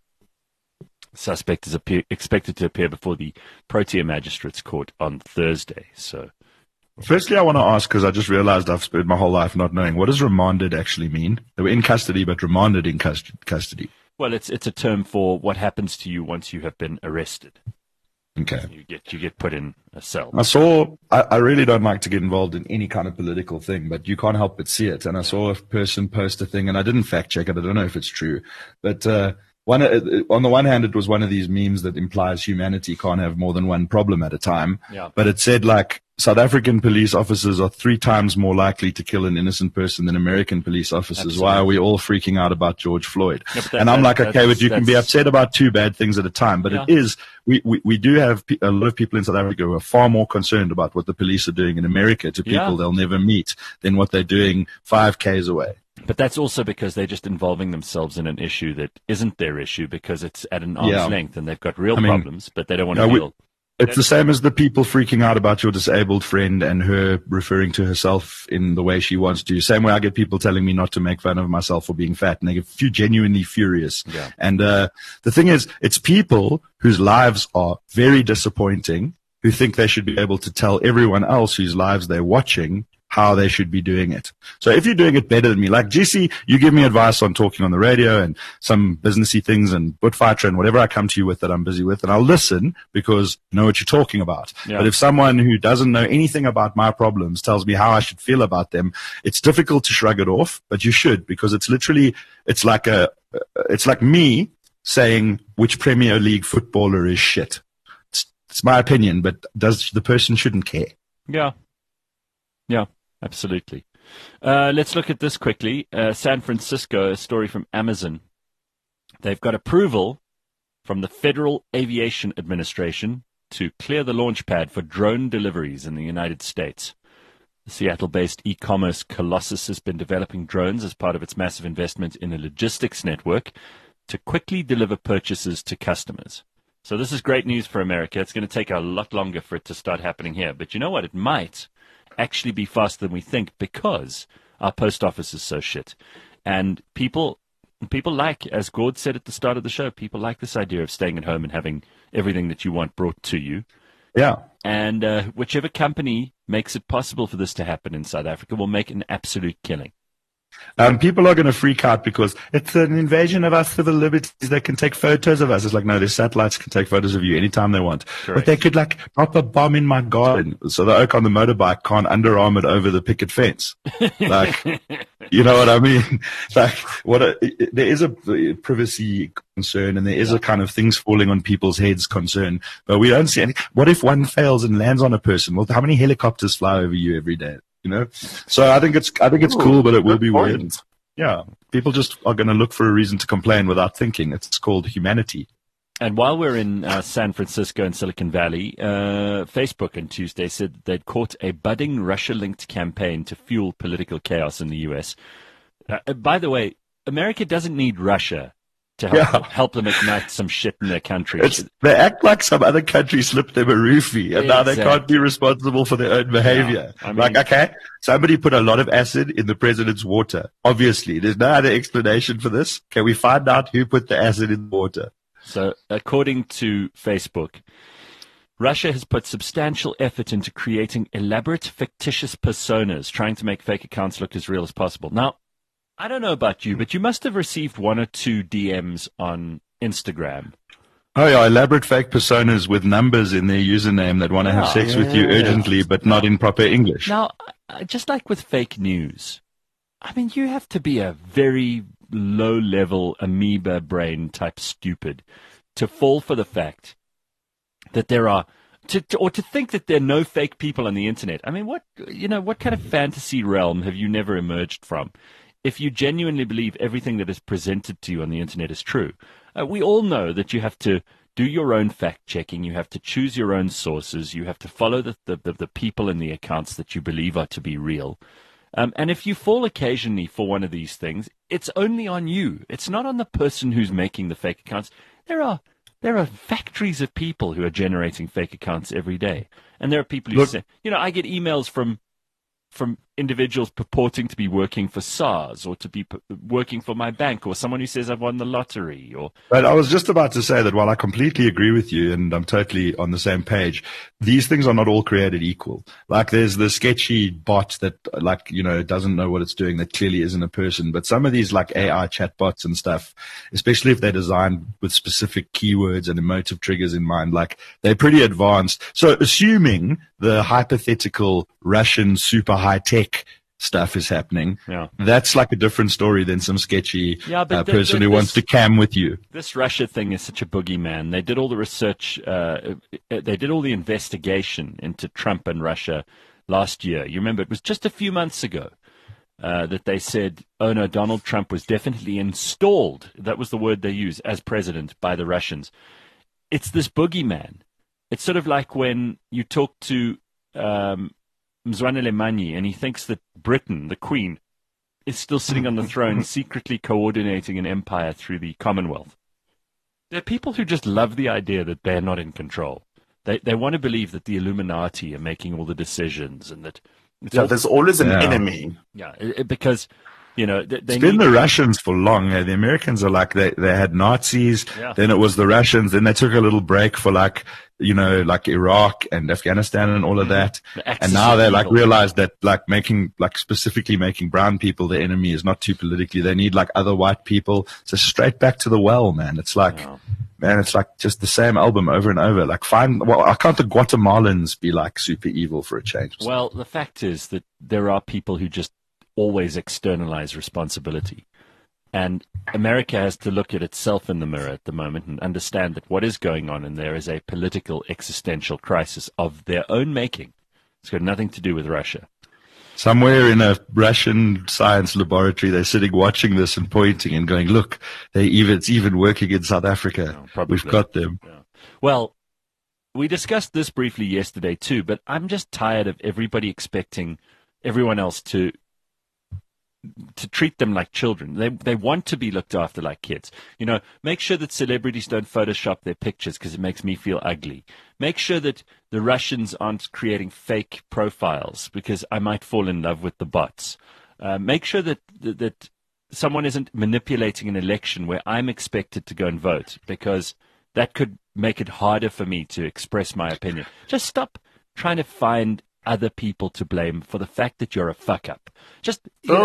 S2: The suspect is appear, expected to appear before the Protea Magistrates Court on Thursday. So,
S3: firstly, I want to ask, because I just realized I've spent my whole life not knowing, what does remanded actually mean? They were in custody, but remanded in custody.
S2: Well, it's it's a term for what happens to you once you have been arrested.
S3: Okay.
S2: You get you get put in a cell.
S3: I saw, I, I really don't like to get involved in any kind of political thing, but you can't help but see it. And I saw a person post a thing, and I didn't fact check it. I don't know if it's true. But uh, one on the one hand, it was one of these memes that implies humanity can't have more than one problem at a time.
S2: Yeah.
S3: But it said, like, South African police officers are three times more likely to kill an innocent person than American police officers. Absolutely. Why are we all freaking out about George Floyd?
S2: Yeah, that,
S3: and I'm
S2: that,
S3: like, okay, but you can be upset about two bad things at a time. But yeah. it is, we, we, we do have a lot of people in South Africa who are far more concerned about what the police are doing in America to people yeah. they'll never meet than what they're doing five Ks away.
S2: But that's also because they're just involving themselves in an issue that isn't their issue because it's at an arm's yeah. length and they've got real I mean, problems, but they don't want to
S3: yeah,
S2: deal.
S3: We, It's the same as the people freaking out about your disabled friend and her referring to herself in the way she wants to. Same way I get people telling me not to make fun of myself for being fat, and they get genuinely furious.
S2: Yeah.
S3: And uh, the thing is, it's people whose lives are very disappointing who think they should be able to tell everyone else whose lives they're watching how they should be doing it. So if you're doing it better than me, like G C, you give me advice on talking on the radio and some businessy things and Buttfighter and whatever I come to you with that I'm busy with, and I'll listen because I know what you're talking about.
S2: Yeah.
S3: But if someone who doesn't know anything about my problems tells me how I should feel about them, it's difficult to shrug it off, but you should, because it's literally, it's like a, it's like me saying which Premier League footballer is shit. It's, it's my opinion, but does the person shouldn't care.
S2: Yeah. Yeah. Absolutely. Uh, let's look at this quickly. Uh, San Francisco, a story from Amazon. They've got approval from the Federal Aviation Administration to clear the launch pad for drone deliveries in the United States. The Seattle-based e-commerce colossus has been developing drones as part of its massive investment in a logistics network to quickly deliver purchases to customers. So this is great news for America. It's going to take a lot longer for it to start happening here. But you know what? It might actually be faster than we think because our post office is so shit. And people people like, as Gord said at the start of the show, people like this idea of staying at home and having everything that you want brought to you.
S3: Yeah.
S2: And uh, whichever company makes it possible for this to happen in South Africa will make an absolute killing.
S3: Um, people are going to freak out because it's an invasion of our civil liberties. They can take photos of us. It's like, no, their satellites can take photos of you anytime they want.
S2: Correct.
S3: But they could like drop a bomb in my garden. So the oak on the motorbike can't underarm it over the picket fence. Like, You know what I mean? Like, what a, there is a privacy concern, and there is a kind of things falling on people's heads concern, but we don't see any. What if one fails and lands on a person? Well, how many helicopters fly over you every day? You know? So I think it's, I think it's
S4: Ooh,
S3: cool, but it will
S4: good
S3: be
S4: point.
S3: weird. Yeah. People just are going to look for a reason to complain without thinking. It's called humanity.
S2: And while we're in uh, San Francisco and Silicon Valley, uh, Facebook on Tuesday said they'd caught a budding Russia-linked campaign to fuel political chaos in the U S. Uh, by the way, America doesn't need Russia to help,
S3: Yeah.
S2: help them ignite some shit in their country.
S3: It's, they act like some other country slipped them a roofie, and now they
S2: Exactly.
S3: can't be responsible for their own behavior.
S2: Yeah, I mean-
S3: like, okay, somebody put a lot of acid in the president's water. Obviously, there's no other explanation for this. Can we find out who put the acid in the water?
S2: So, according to Facebook, Russia has put substantial effort into creating elaborate fictitious personas, trying to make fake accounts look as real as possible. Now, I don't know about you, but you must have received one or two D Ms on Instagram.
S3: Oh yeah, elaborate fake personas with numbers in their username that want to have
S2: Yeah.
S3: sex with you
S4: Yeah.
S3: urgently, but not in proper English.
S2: Now, uh, just like with fake news, I mean, you have to be a very low-level amoeba brain type stupid to fall for the fact that there are, to, to, or to think that there are no fake people on the internet. I mean, what, you know, what kind of fantasy realm have you never emerged from? If you genuinely believe everything that is presented to you on the internet is true, uh, we all know that you have to do your own fact checking. You have to choose your own sources. You have to follow the, the, the, the people in the accounts that you believe are to be real. Um, and if you fall occasionally for one of these things, it's only on you. It's not on the person who's making the fake accounts. There are there are factories of people who are generating fake accounts every day. And there are people who
S3: Look-
S2: say, you know, I get emails from from individuals purporting to be working for SARS or to be p- working for my bank, or someone who says I've won the lottery, or
S3: But I was just about to say that while I completely agree with you and I'm totally on the same page, these things are not all created equal. Like there's the sketchy bot that like, you know, doesn't know what it's doing that clearly isn't a person. But some of these like A I chatbots and stuff, especially if they're designed with specific keywords and emotive triggers in mind, like they're pretty advanced. So assuming the hypothetical Russian super high tech stuff is happening,
S2: Yeah.
S3: that's like a different story than some sketchy
S2: Yeah, but
S3: uh,
S2: the-
S3: person
S2: the-
S3: who wants to
S2: this-
S3: cam with you.
S2: this Russia thing is such a boogeyman. They did all the research, uh, they did all the investigation into Trump and Russia last year. You remember, it was just a few months ago uh, that they said, oh no, Donald Trump was definitely installed. That was the word they used, as president by the Russians. It's this boogeyman. It's sort of like when you talk to um, Mzwanele Manyi and he thinks that Britain, the Queen, is still sitting on the throne, secretly coordinating an empire through the Commonwealth. There are people who just love the idea that they're not in control. They they want to believe that the Illuminati are making all the decisions and that it's
S4: Yeah,
S2: all,
S4: there's always an
S3: Yeah.
S4: enemy.
S2: yeah, it- it- because you know they, they
S3: It's been
S2: need,
S3: the Russians for long. eh? The Americans are like, they, they had Nazis,
S2: Yeah.
S3: then it was the Russians, then they took a little break for like, you know, like Iraq and Afghanistan and all of that.
S2: The axis
S3: And now
S2: of
S3: they like
S2: evil.
S3: realize that like making, like specifically making brown people the enemy is not too politically. They need like other white people. So straight back to the well, man. It's like,
S2: Yeah.
S3: man, it's like just the same album over and over. Like find, well, I can't the Guatemalans be like super evil for a change?
S2: Well, the fact is that there are people who just always externalize responsibility. And America has to look at itself in the mirror at the moment and understand that what is going on in there is a political existential crisis of their own making. It's got nothing to do with Russia.
S3: Somewhere in a Russian science laboratory, they're sitting watching this and pointing and going, look, they even, it's even working in South Africa.
S2: No, probably.
S3: We've got them.
S2: Yeah. Well, we discussed this briefly yesterday too, but I'm just tired of everybody expecting everyone else to to treat them like children. They they want to be looked after like kids. You know, make sure that celebrities don't Photoshop their pictures because it makes me feel ugly. Make sure that the Russians aren't creating fake profiles because I might fall in love with the bots. Uh, make sure that, that that someone isn't manipulating an election where I'm expected to go and vote because that could make it harder for me to express my opinion. Just stop trying to find other people to blame for the fact that you're a fuck up. Just you know,
S4: Oh,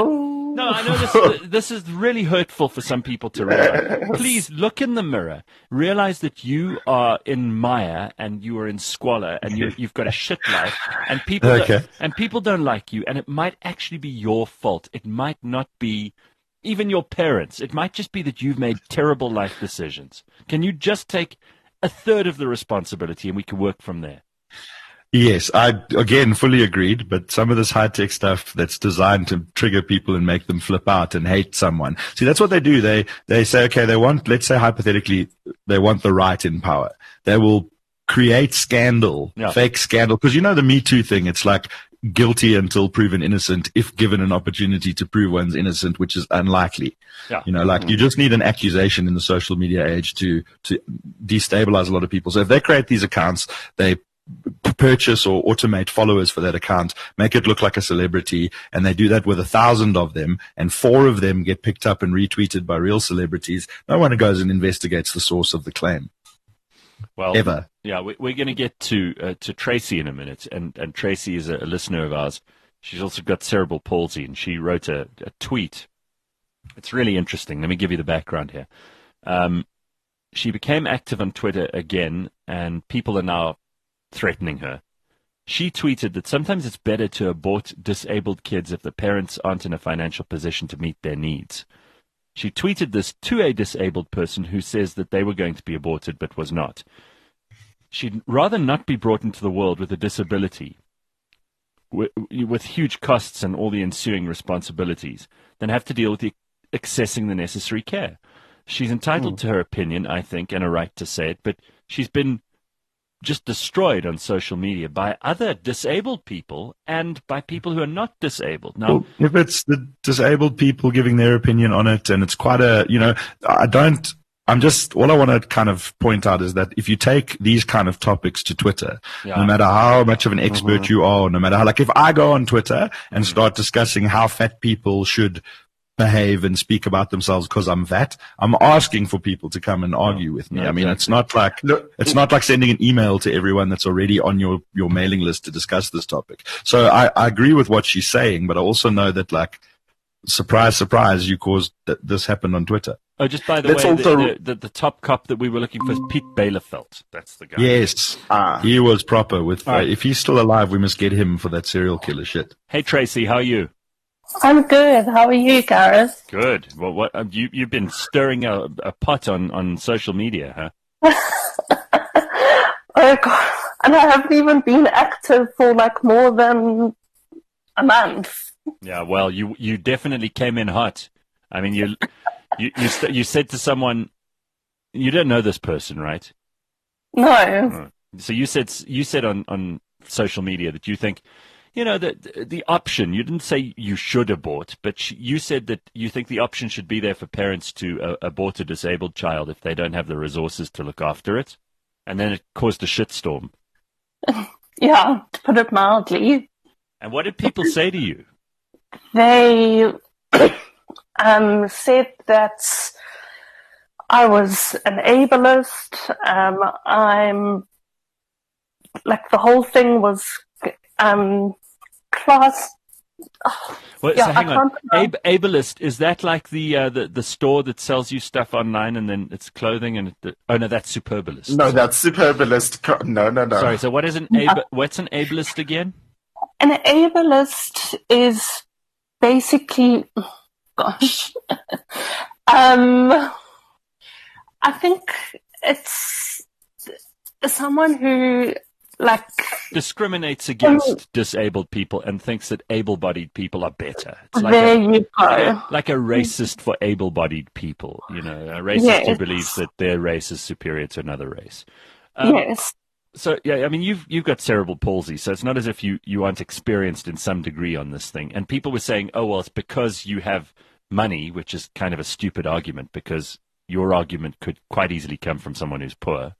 S2: No, I know this, this is really hurtful for some people to realize. Please look in the mirror. Realize that you are in mire and you are in squalor and you, you've got a shit life and people,
S3: Okay.
S2: don't, and people don't like you. And it might actually be your fault. It might not be even your parents. It might just be that you've made terrible life decisions. Can you just take a third of the responsibility and we can work from there?
S3: Yes, I again fully agreed, but some of this high-tech stuff that's designed to trigger people and make them flip out and hate someone. See, that's what they do. They they say, okay, they want, let's say hypothetically, they want the right in power. They will create scandal,
S2: Yeah.
S3: fake scandal, because you know the Me Too thing, it's like guilty until proven innocent if given an opportunity to prove one's innocent, which is unlikely.
S2: Yeah.
S3: You know, like you just need an accusation in the social media age to to destabilize a lot of people. So if they create these accounts, they purchase or automate followers for that account, make it look like a celebrity, and they do that with a thousand of them, and four of them get picked up and retweeted by real celebrities. No one goes and investigates the source of the claim.
S2: Well,
S3: Ever.
S2: Yeah, we, we're going to get to uh, to Tracy in a minute, and, and Tracy is a, a listener of ours. She's also got cerebral palsy, and she wrote a, a tweet. It's really interesting. Let me give you the background here. Um, she became active on Twitter again, and people are now threatening her. She tweeted that sometimes it's better to abort disabled kids if the parents aren't in a financial position to meet their needs. She tweeted this to a disabled person who says that they were going to be aborted but was not. She'd rather not be brought into the world with a disability, with, with huge costs and all the ensuing responsibilities, than have to deal with the, accessing the necessary care. She's entitled mm. to her opinion, I think, and a right to say it, but she's been just destroyed on social media by other disabled people and by people who are not disabled. Now,
S3: well, if it's the disabled people giving their opinion on it, and it's quite a, you know, I don't, I'm just, all I want to kind of point out is that if you take these kind of topics to Twitter, yeah. no matter how much of an expert mm-hmm. you are, no matter how, like if I go on Twitter and mm-hmm. start discussing how fat people should behave and speak about themselves because I'm fat, I'm asking for people to come and argue with me.
S2: Yeah,
S3: I mean,
S2: exactly.
S3: it's not like, it's not like sending an email to everyone that's already on your, your mailing list to discuss this topic. So I, I agree with what she's saying, but I also know that, like, surprise, surprise, you caused that this happened on Twitter.
S2: Oh, just by the
S4: Let's
S2: way,
S4: also-
S2: the, the, the, the top cop that we were looking for is Pete Bailefeld. That's the guy.
S3: Yes.
S4: Ah.
S3: He was proper with, uh,
S2: Right.
S3: if he's still alive, we must get him for that serial killer shit.
S2: Hey, Tracy, how are you?
S5: I'm good. How are you, Gareth?
S2: Good. Well, what um, you you've been stirring a, a pot on, on social media, huh?
S5: Oh God! And I haven't even been active for like more than a month.
S2: Yeah. Well, you you definitely came in hot. I mean, you you you, st- you said to someone, you don't know this person, right?
S5: No.
S2: Oh. So you said you said on, on social media that you think, you know, the the option. You didn't say you should abort, but sh- you said that you think the option should be there for parents to uh, abort a disabled child if they don't have the resources to look after it, and then it caused a shitstorm.
S5: Yeah, to put it mildly.
S2: And what did people say to you?
S5: They um, said that I was an ableist. Um, I'm like the whole thing was um, class. Oh,
S2: Well,
S5: yeah,
S2: so hang
S5: I
S2: on.
S5: can't-
S2: Ab- Ableist, is that like the, uh, the the store that sells you stuff online and then it's clothing and it, oh no, that's Superbalist.
S4: No, that's superbalist. Co- No, no, no.
S2: Sorry. So what is an ab- what's an ableist again?
S5: An ableist is basically, gosh, um, I think it's someone who like
S2: Discriminates against disabled people and thinks that able-bodied people are better. It's like
S5: there
S2: a,
S5: you
S2: like
S5: go.
S2: a like a racist for able-bodied people. You know, a racist
S5: Yes.
S2: who believes that their race is superior to another race. Um,
S5: Yes.
S2: So yeah, I mean, you've you've got cerebral palsy, so it's not as if you, you aren't experienced in some degree on this thing. And people were saying, oh well, it's because you have money, which is kind of a stupid argument because your argument could quite easily come from someone who's poor.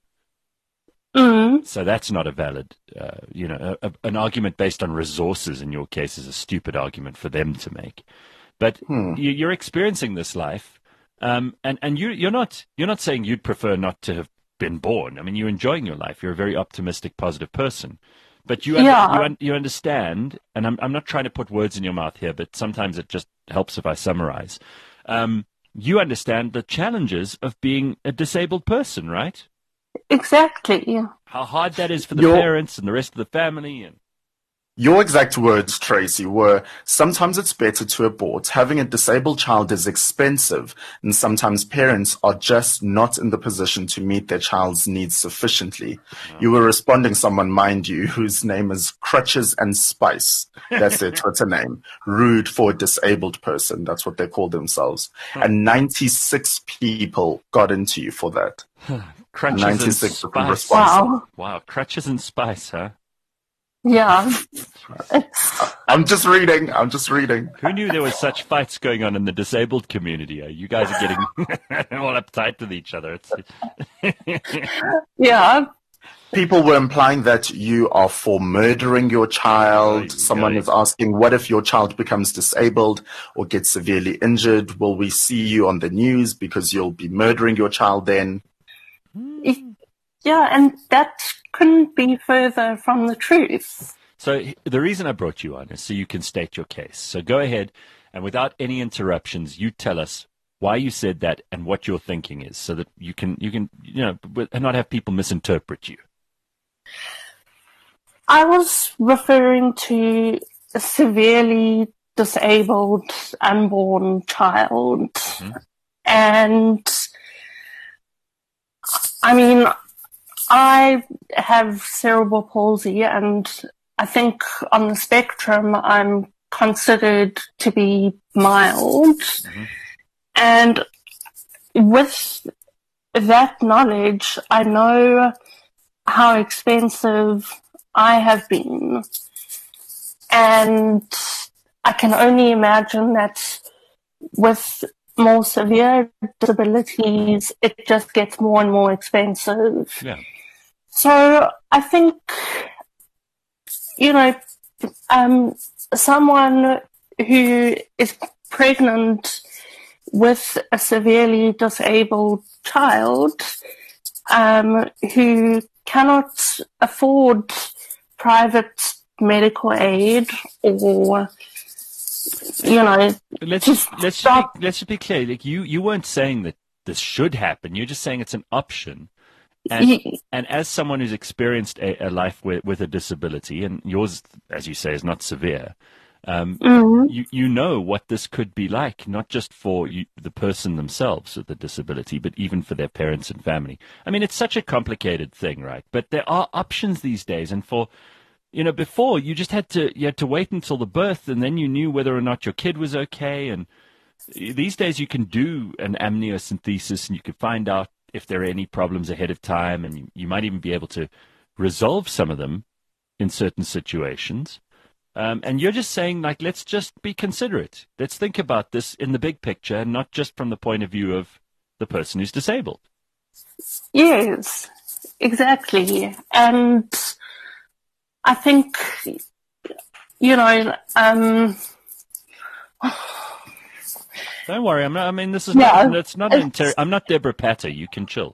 S5: Mm.
S2: So that's not a valid, uh, you know, a, a, an argument based on resources in your case is a stupid argument for them to make. But
S4: Hmm.
S2: you, you're experiencing this life, um, and and you you're not you're not saying you'd prefer not to have been born. I mean, you're enjoying your life. You're a very optimistic, positive person. But you, under,
S5: Yeah.
S2: you, un, you understand, and I'm I'm not trying to put words in your mouth here, but sometimes it just helps if I summarize. Um, you understand the challenges of being a disabled person, right?
S5: Exactly.
S2: How hard that is for the
S4: Your-
S2: parents and the rest of the family. And
S4: Your exact words, Tracy, were sometimes it's better to abort. Having a disabled child is expensive, and sometimes parents are just not in the position to meet their child's needs sufficiently. You were responding someone, mind you, whose name is Crutches and Spice. That's their Twitter name. Rude for a disabled person. That's what they call themselves. And ninety-six people got into you for that.
S2: crutches and
S4: ninety-six
S2: spice.
S4: responses.
S5: Wow.
S2: Wow, crutches and spice, huh?
S5: Yeah. It's,
S4: I'm just reading. I'm just reading.
S2: Who knew there was such fights going on in the disabled community? You guys are getting all uptight with each other. It's,
S5: yeah.
S4: People were implying that you are for murdering your child.
S2: Oy,
S4: Someone
S2: oy.
S4: is asking, what if your child becomes disabled or gets severely injured? Will we see you on the news because you'll be murdering your child then?
S5: Yeah, and that couldn't be further from the truth.
S2: So h- the reason I brought you on is so you can state your case. So go ahead, and without any interruptions, you tell us why you said that and what your thinking is, so that you can you can you know b- and not have people misinterpret you.
S5: I was referring to a severely disabled unborn child. And I mean, I have cerebral palsy, and I think on the spectrum I'm considered to be mild. And with that knowledge, I know how expensive I have been. And I can only imagine that with more severe disabilities, it just gets more and more expensive.
S2: Yeah.
S5: So I think, you know, um, someone who is pregnant with a severely disabled child, um, who cannot afford private medical aid, or, you know,
S2: Let's
S5: Just
S2: just, let's just
S5: stop.
S2: be, let's just be clear. Like you, you weren't saying that this should happen. You're just saying it's an option. And
S5: y-
S2: and as someone who's experienced a, a life with, with a disability, and yours, as you say, is not severe, um,
S5: mhm.
S2: you you know what this could be like, not just for you, the person themselves with the disability, but even for their parents and family. I mean, it's such a complicated thing, right? But there are options these days, and for you know, before you just had to you had to wait until the birth, and then you knew whether or not your kid was okay. And these days, you can do an amniocentesis, and you can find out if there are any problems ahead of time, and you, you might even be able to resolve some of them in certain situations. Um, and you're just saying, like, let's just be considerate. Let's think about this in the big picture, and not just from the point of view of the person who's disabled.
S5: Yes, exactly. And I think, you know, um,
S2: Don't worry, I'm not. I mean, this is
S5: Yeah,
S2: not. It's not an
S5: it's-
S2: inter- I'm not Deborah Patter. You can chill.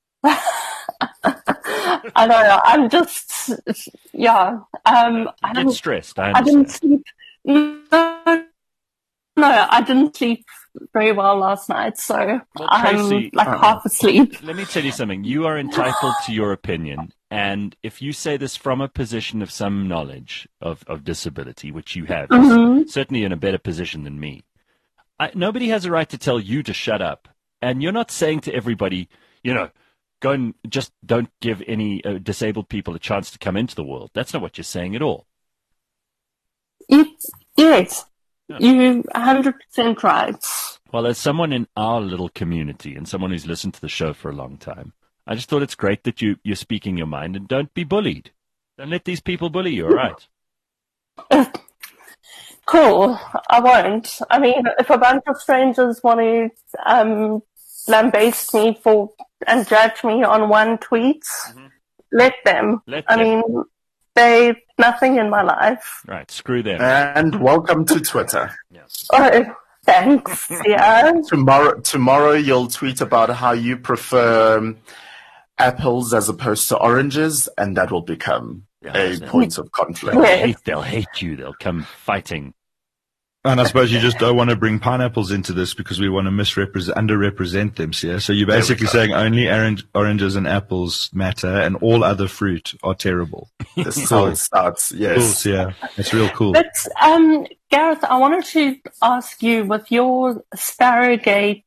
S5: I don't know. I'm just, yeah. Um, I
S2: Get
S5: don't.
S2: stressed. I
S5: I didn't
S2: understand.
S5: sleep. No, no, I didn't sleep very well last night, so
S2: Well,
S5: I'm
S2: Tracy,
S5: like
S4: uh-uh.
S5: half asleep.
S2: Let me tell you something. You are entitled to your opinion, and if you say this from a position of some knowledge of, of disability, which you have,
S5: Mhm.
S2: certainly in a better position than me, I, nobody has a right to tell you to shut up. And you're not saying to everybody, you know, go and just don't give any uh, disabled people a chance to come into the world. That's not what you're saying at all.
S5: Y- Yes,
S2: Yeah.
S5: you're one hundred percent right.
S2: Well, as someone in our little community and someone who's listened to the show for a long time, I just thought it's great that you, you're speaking your mind, and don't be bullied. Don't let these people bully you, all right?
S5: Cool. I won't. I mean, if a bunch of strangers want to um, lambaste me for and judge me on one tweet, let them.
S2: Let
S5: I
S2: them.
S5: mean, they nothing in my life.
S2: Right, screw them.
S4: And welcome to Twitter.
S5: Oh, thanks. Yeah.
S4: Tomorrow, tomorrow you'll tweet about how you prefer um, apples as opposed to oranges, and that will become
S2: Yeah,
S4: a
S2: so-
S4: point of conflict.
S2: They'll
S5: Yeah.
S2: hate, they'll hate you. They'll come fighting.
S3: And I suppose you just don't want to bring pineapples into this because we want to misrepresent, underrepresent them. So, yeah? So you're basically saying only orange, oranges and apples matter, and all other fruit are terrible.
S4: This is how it starts. Yes.
S3: Cool, yeah, it's real cool.
S5: But um, Gareth, I wanted to ask you, with your Sparrowgate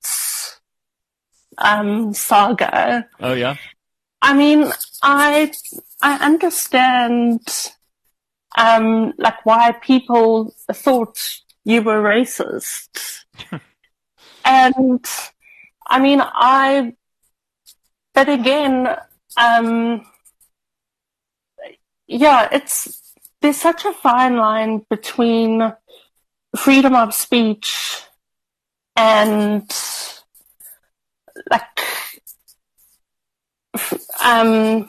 S5: um, saga.
S2: Oh yeah.
S5: I mean, I I understand um, like why people thought you were racist. And I mean, I, but again, um, yeah, it's, there's such a fine line between freedom of speech and like, um,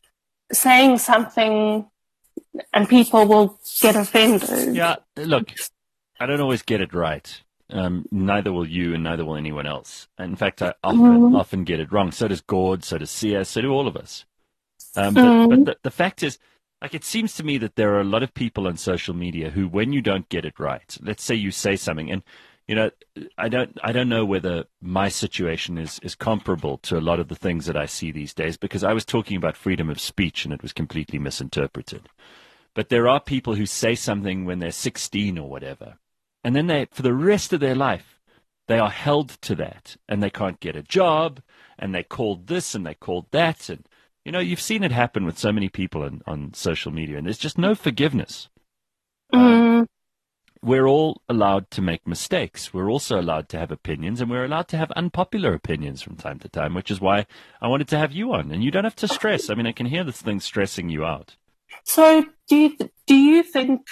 S5: saying something and people will get offended.
S2: Yeah, look, I don't always get it right. Um, neither will you, and neither will anyone else. In fact, I often mm. often get it wrong. So does Gord, so does Sia, so do all of us. Um, but mm. but the, the fact is, like, it seems to me that there are a lot of people on social media who, when you don't get it right, let's say you say something, and you know, I don't I don't know whether my situation is is comparable to a lot of the things that I see these days, because I was talking about freedom of speech and it was completely misinterpreted. But there are people who say something when they're sixteen or whatever, and then they, for the rest of their life, they are held to that, and they can't get a job, and they called this and they called that, and you know, you've seen it happen with so many people on, on social media, and there's just no forgiveness.
S5: Mm.
S2: Um, we're all allowed to make mistakes. We're also allowed to have opinions, and we're allowed to have unpopular opinions from time to time, which is why I wanted to have you on. And you don't have to stress. I mean, I can hear this thing stressing you out.
S5: So do you, do you think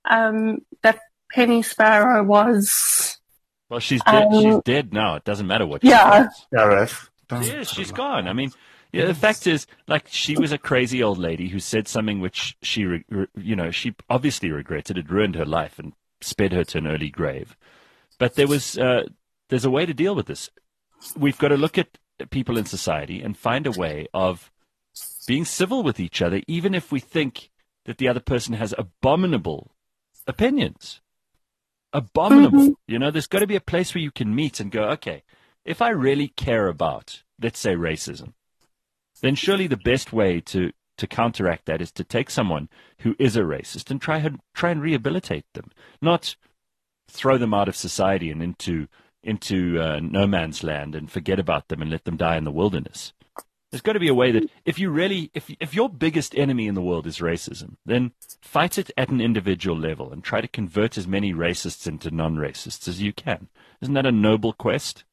S5: um, that Penny Sparrow was...
S2: Well, she's dead.
S5: Um,
S2: she's dead now. It doesn't matter what she
S5: yeah.
S2: does.
S4: Gareth.
S2: She is. She's gone. I mean, yeah, the fact is, like, she was a crazy old lady who said something which she, re- re- you know, she obviously regretted. It ruined her life and sped her to an early grave. But there was, uh, there's a way to deal with this. We've got to look at people in society and find a way of being civil with each other, even if we think that the other person has abominable opinions. Abominable. Mm-hmm. You know, there's got to be a place where you can meet and go, okay, if I really care about, let's say, racism, then surely the best way to, to counteract that is to take someone who is a racist and try, try and rehabilitate them, not throw them out of society and into, into uh, no man's land and forget about them and let them die in the wilderness. There's got to be a way that if you really, if if your biggest enemy in the world is racism, then fight it at an individual level and try to convert as many racists into non-racists as you can. Isn't that a noble quest?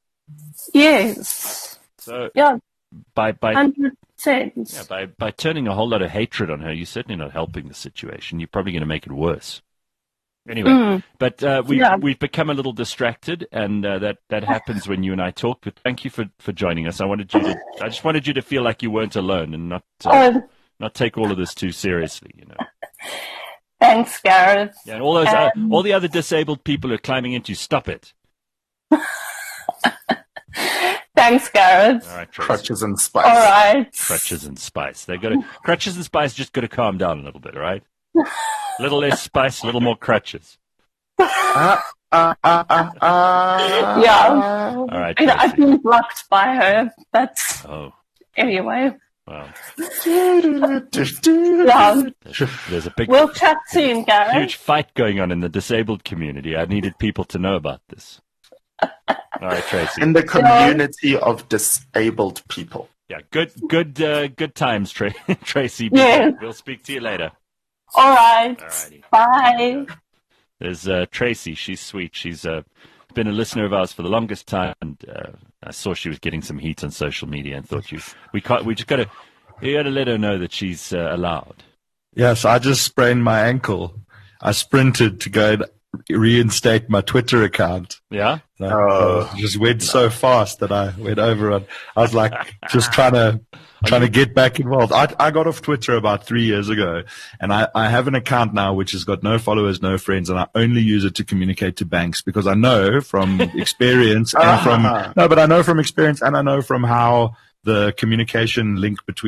S5: Yes.
S2: So
S5: yeah,
S2: by by
S5: one hundred percent.
S2: Yeah, by by turning a whole lot of hatred on her, you're certainly not helping the situation. You're probably going to make it worse. Anyway, mm. but uh, we've, yeah. we've become a little distracted, and uh, that, that happens when you and I talk. But thank you for, for joining us. I wanted you to, I just wanted you to feel like you weren't alone and not uh, um, not take all of this too seriously. You know.
S5: Thanks, Gareth.
S2: Yeah, and all those um, uh, all the other disabled people who are climbing into you, stop it.
S5: Thanks, Gareth.
S2: All right, Tracy.
S4: Crutches and spice.
S5: All right.
S2: Crutches and spice. They've got to, crutches and spice just got to calm down a little bit, all right? A little less spice, a little more crutches.
S4: Uh, uh, uh, uh, uh,
S5: yeah.
S2: All right.
S5: I, I've been blocked by her. That's.
S2: Oh.
S5: Anyway.
S2: Well.
S5: yeah.
S2: There's, there's a big.
S5: We'll chat soon, Gareth.
S2: Huge fight going on in the disabled community. I needed people to know about this. All right, Tracy.
S4: In the community yeah. of disabled people.
S2: Yeah. Good. Good. Uh, good times, Tra- Tracy.
S5: Yeah.
S2: We'll speak to you later.
S5: All right.
S2: Alrighty.
S5: Bye.
S2: There's uh, Tracy. She's sweet. She's uh, been a listener of ours for the longest time, and uh, I saw she was getting some heat on social media, and thought you we can't, we just got to you got to let her know that she's uh, allowed.
S3: Yes, I just sprained my ankle. I sprinted to go and reinstate my Twitter account.
S2: Yeah.
S3: So oh, I just went no. so fast that I went over on. I was like just trying to. Trying to get back involved. I, I got off Twitter about three years ago, and I, I have an account now which has got no followers, no friends, and I only use it to communicate to banks because I know from experience and from no, but I know from experience and I know from how the communication link between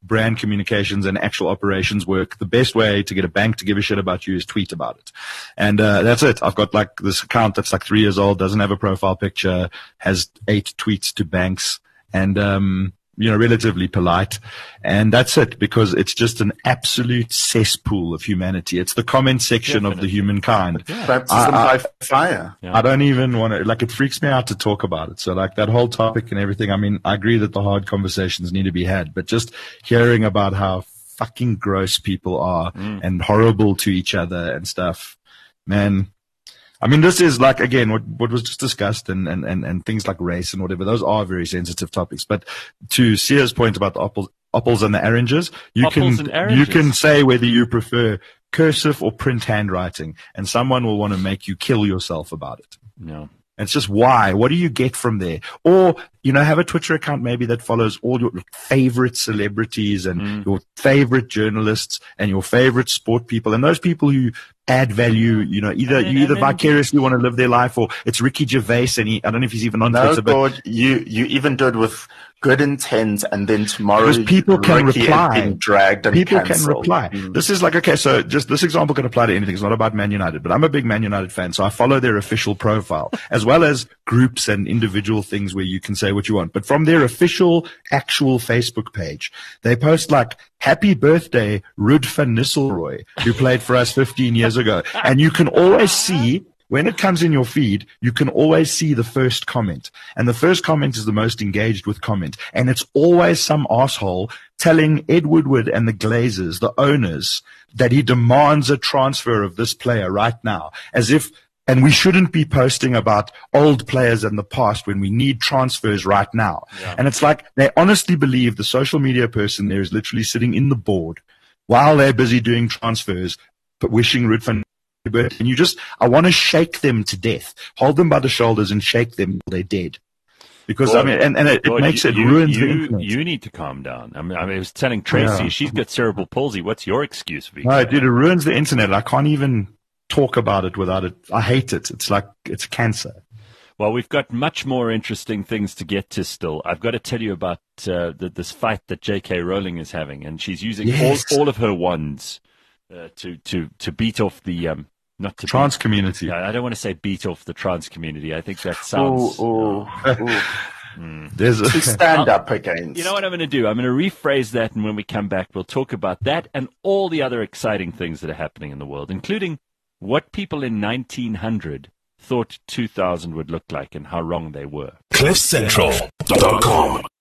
S3: brand communications and actual operations work, the best way to get a bank to give a shit about you is tweet about it. And uh, that's it. I've got like this account that's like three years old, doesn't have a profile picture, has eight tweets to banks, and um you know, relatively polite. And that's it, because it's just an absolute cesspool of humanity. It's the comment section
S2: Definitely.
S3: of the humankind.
S2: Yeah.
S4: Baptism
S3: I- I-
S4: by fire.
S2: Yeah.
S3: I don't even want to, like, it freaks me out to talk about it. So, like, that whole topic and everything, I mean, I agree that the hard conversations need to be had, but just hearing about how fucking gross people are
S2: Mm.
S3: and horrible to each other and stuff, man. I mean, this is like, again, what, what was just discussed, and, and, and, and things like race and whatever. Those are very sensitive topics. But to Sia's point about the apples, apples and the oranges, you
S2: Apples
S3: can,
S2: and oranges.
S3: you can say whether you prefer cursive or print handwriting, and someone will want to make you kill yourself about it.
S2: No.
S3: It's just why? What do you get from there? Or, you know, have a Twitter account maybe that follows all your favorite celebrities and
S2: Mm.
S3: your favorite journalists and your favorite sport people, and those people who add value, you know, either
S2: And then-
S3: you either
S2: and then-
S3: vicariously want to live their life, or it's Ricky Gervais and he, I don't know if he's even on
S4: No,
S3: Twitter, but
S4: God, you, you even do it with good intent, and then tomorrow
S3: Because people can
S4: Ricky is
S3: reply.
S4: being dragged and
S3: people can
S4: cancelled.
S3: reply.
S4: Mm.
S3: This is like, okay, so just this example can apply to anything. It's not about Man United, but I'm a big Man United fan, so I follow their official profile, as well as groups and individual things where you can say what you want. But from their official, actual Facebook page, they post like, happy birthday, Ruud van Nistelrooy, who played for us fifteen years ago. And you can always see, when it comes in your feed, you can always see the first comment. And the first comment is the most engaged with comment. And it's always some asshole telling Ed Woodward and the Glazers, the owners, that he demands a transfer of this player right now. As if, and we shouldn't be posting about old players in the past when we need transfers right now.
S2: Yeah.
S3: And it's like, they honestly believe the social media person there is literally sitting in the board while they're busy doing transfers, but wishing Ruud van But and you just, I want to shake them to death, hold them by the shoulders and shake them till they're dead. Because,
S2: Well,
S3: I mean, and, and it, it
S2: Well,
S3: makes
S2: you,
S3: it,
S2: you,
S3: ruins
S2: you,
S3: the internet.
S2: You need to calm down. I mean, I, mean, I was telling Tracy,
S3: Yeah.
S2: she's got cerebral palsy. What's your excuse, V K?
S3: No, dude, it ruins the internet. I can't even talk about it without it. I hate it. It's like, it's cancer.
S2: Well, we've got much more interesting things to get to still. I've got to tell you about uh, the, this fight that J K Rowling is having, and she's using
S3: Yes.
S2: all, all of her wands uh, to, to, to beat off the... Um, not to
S3: Trans
S2: beat,
S3: community.
S2: yeah, I don't want to say beat off the trans community. I think that sounds...
S4: Ooh, ooh, ooh.
S3: There's
S4: To
S3: a,
S4: stand up against.
S2: You know what I'm going to do? I'm going to rephrase that, and when we come back, we'll talk about that and all the other exciting things that are happening in the world, including what people in nineteen hundred thought two thousand would look like and how wrong they were.
S1: cliff central dot com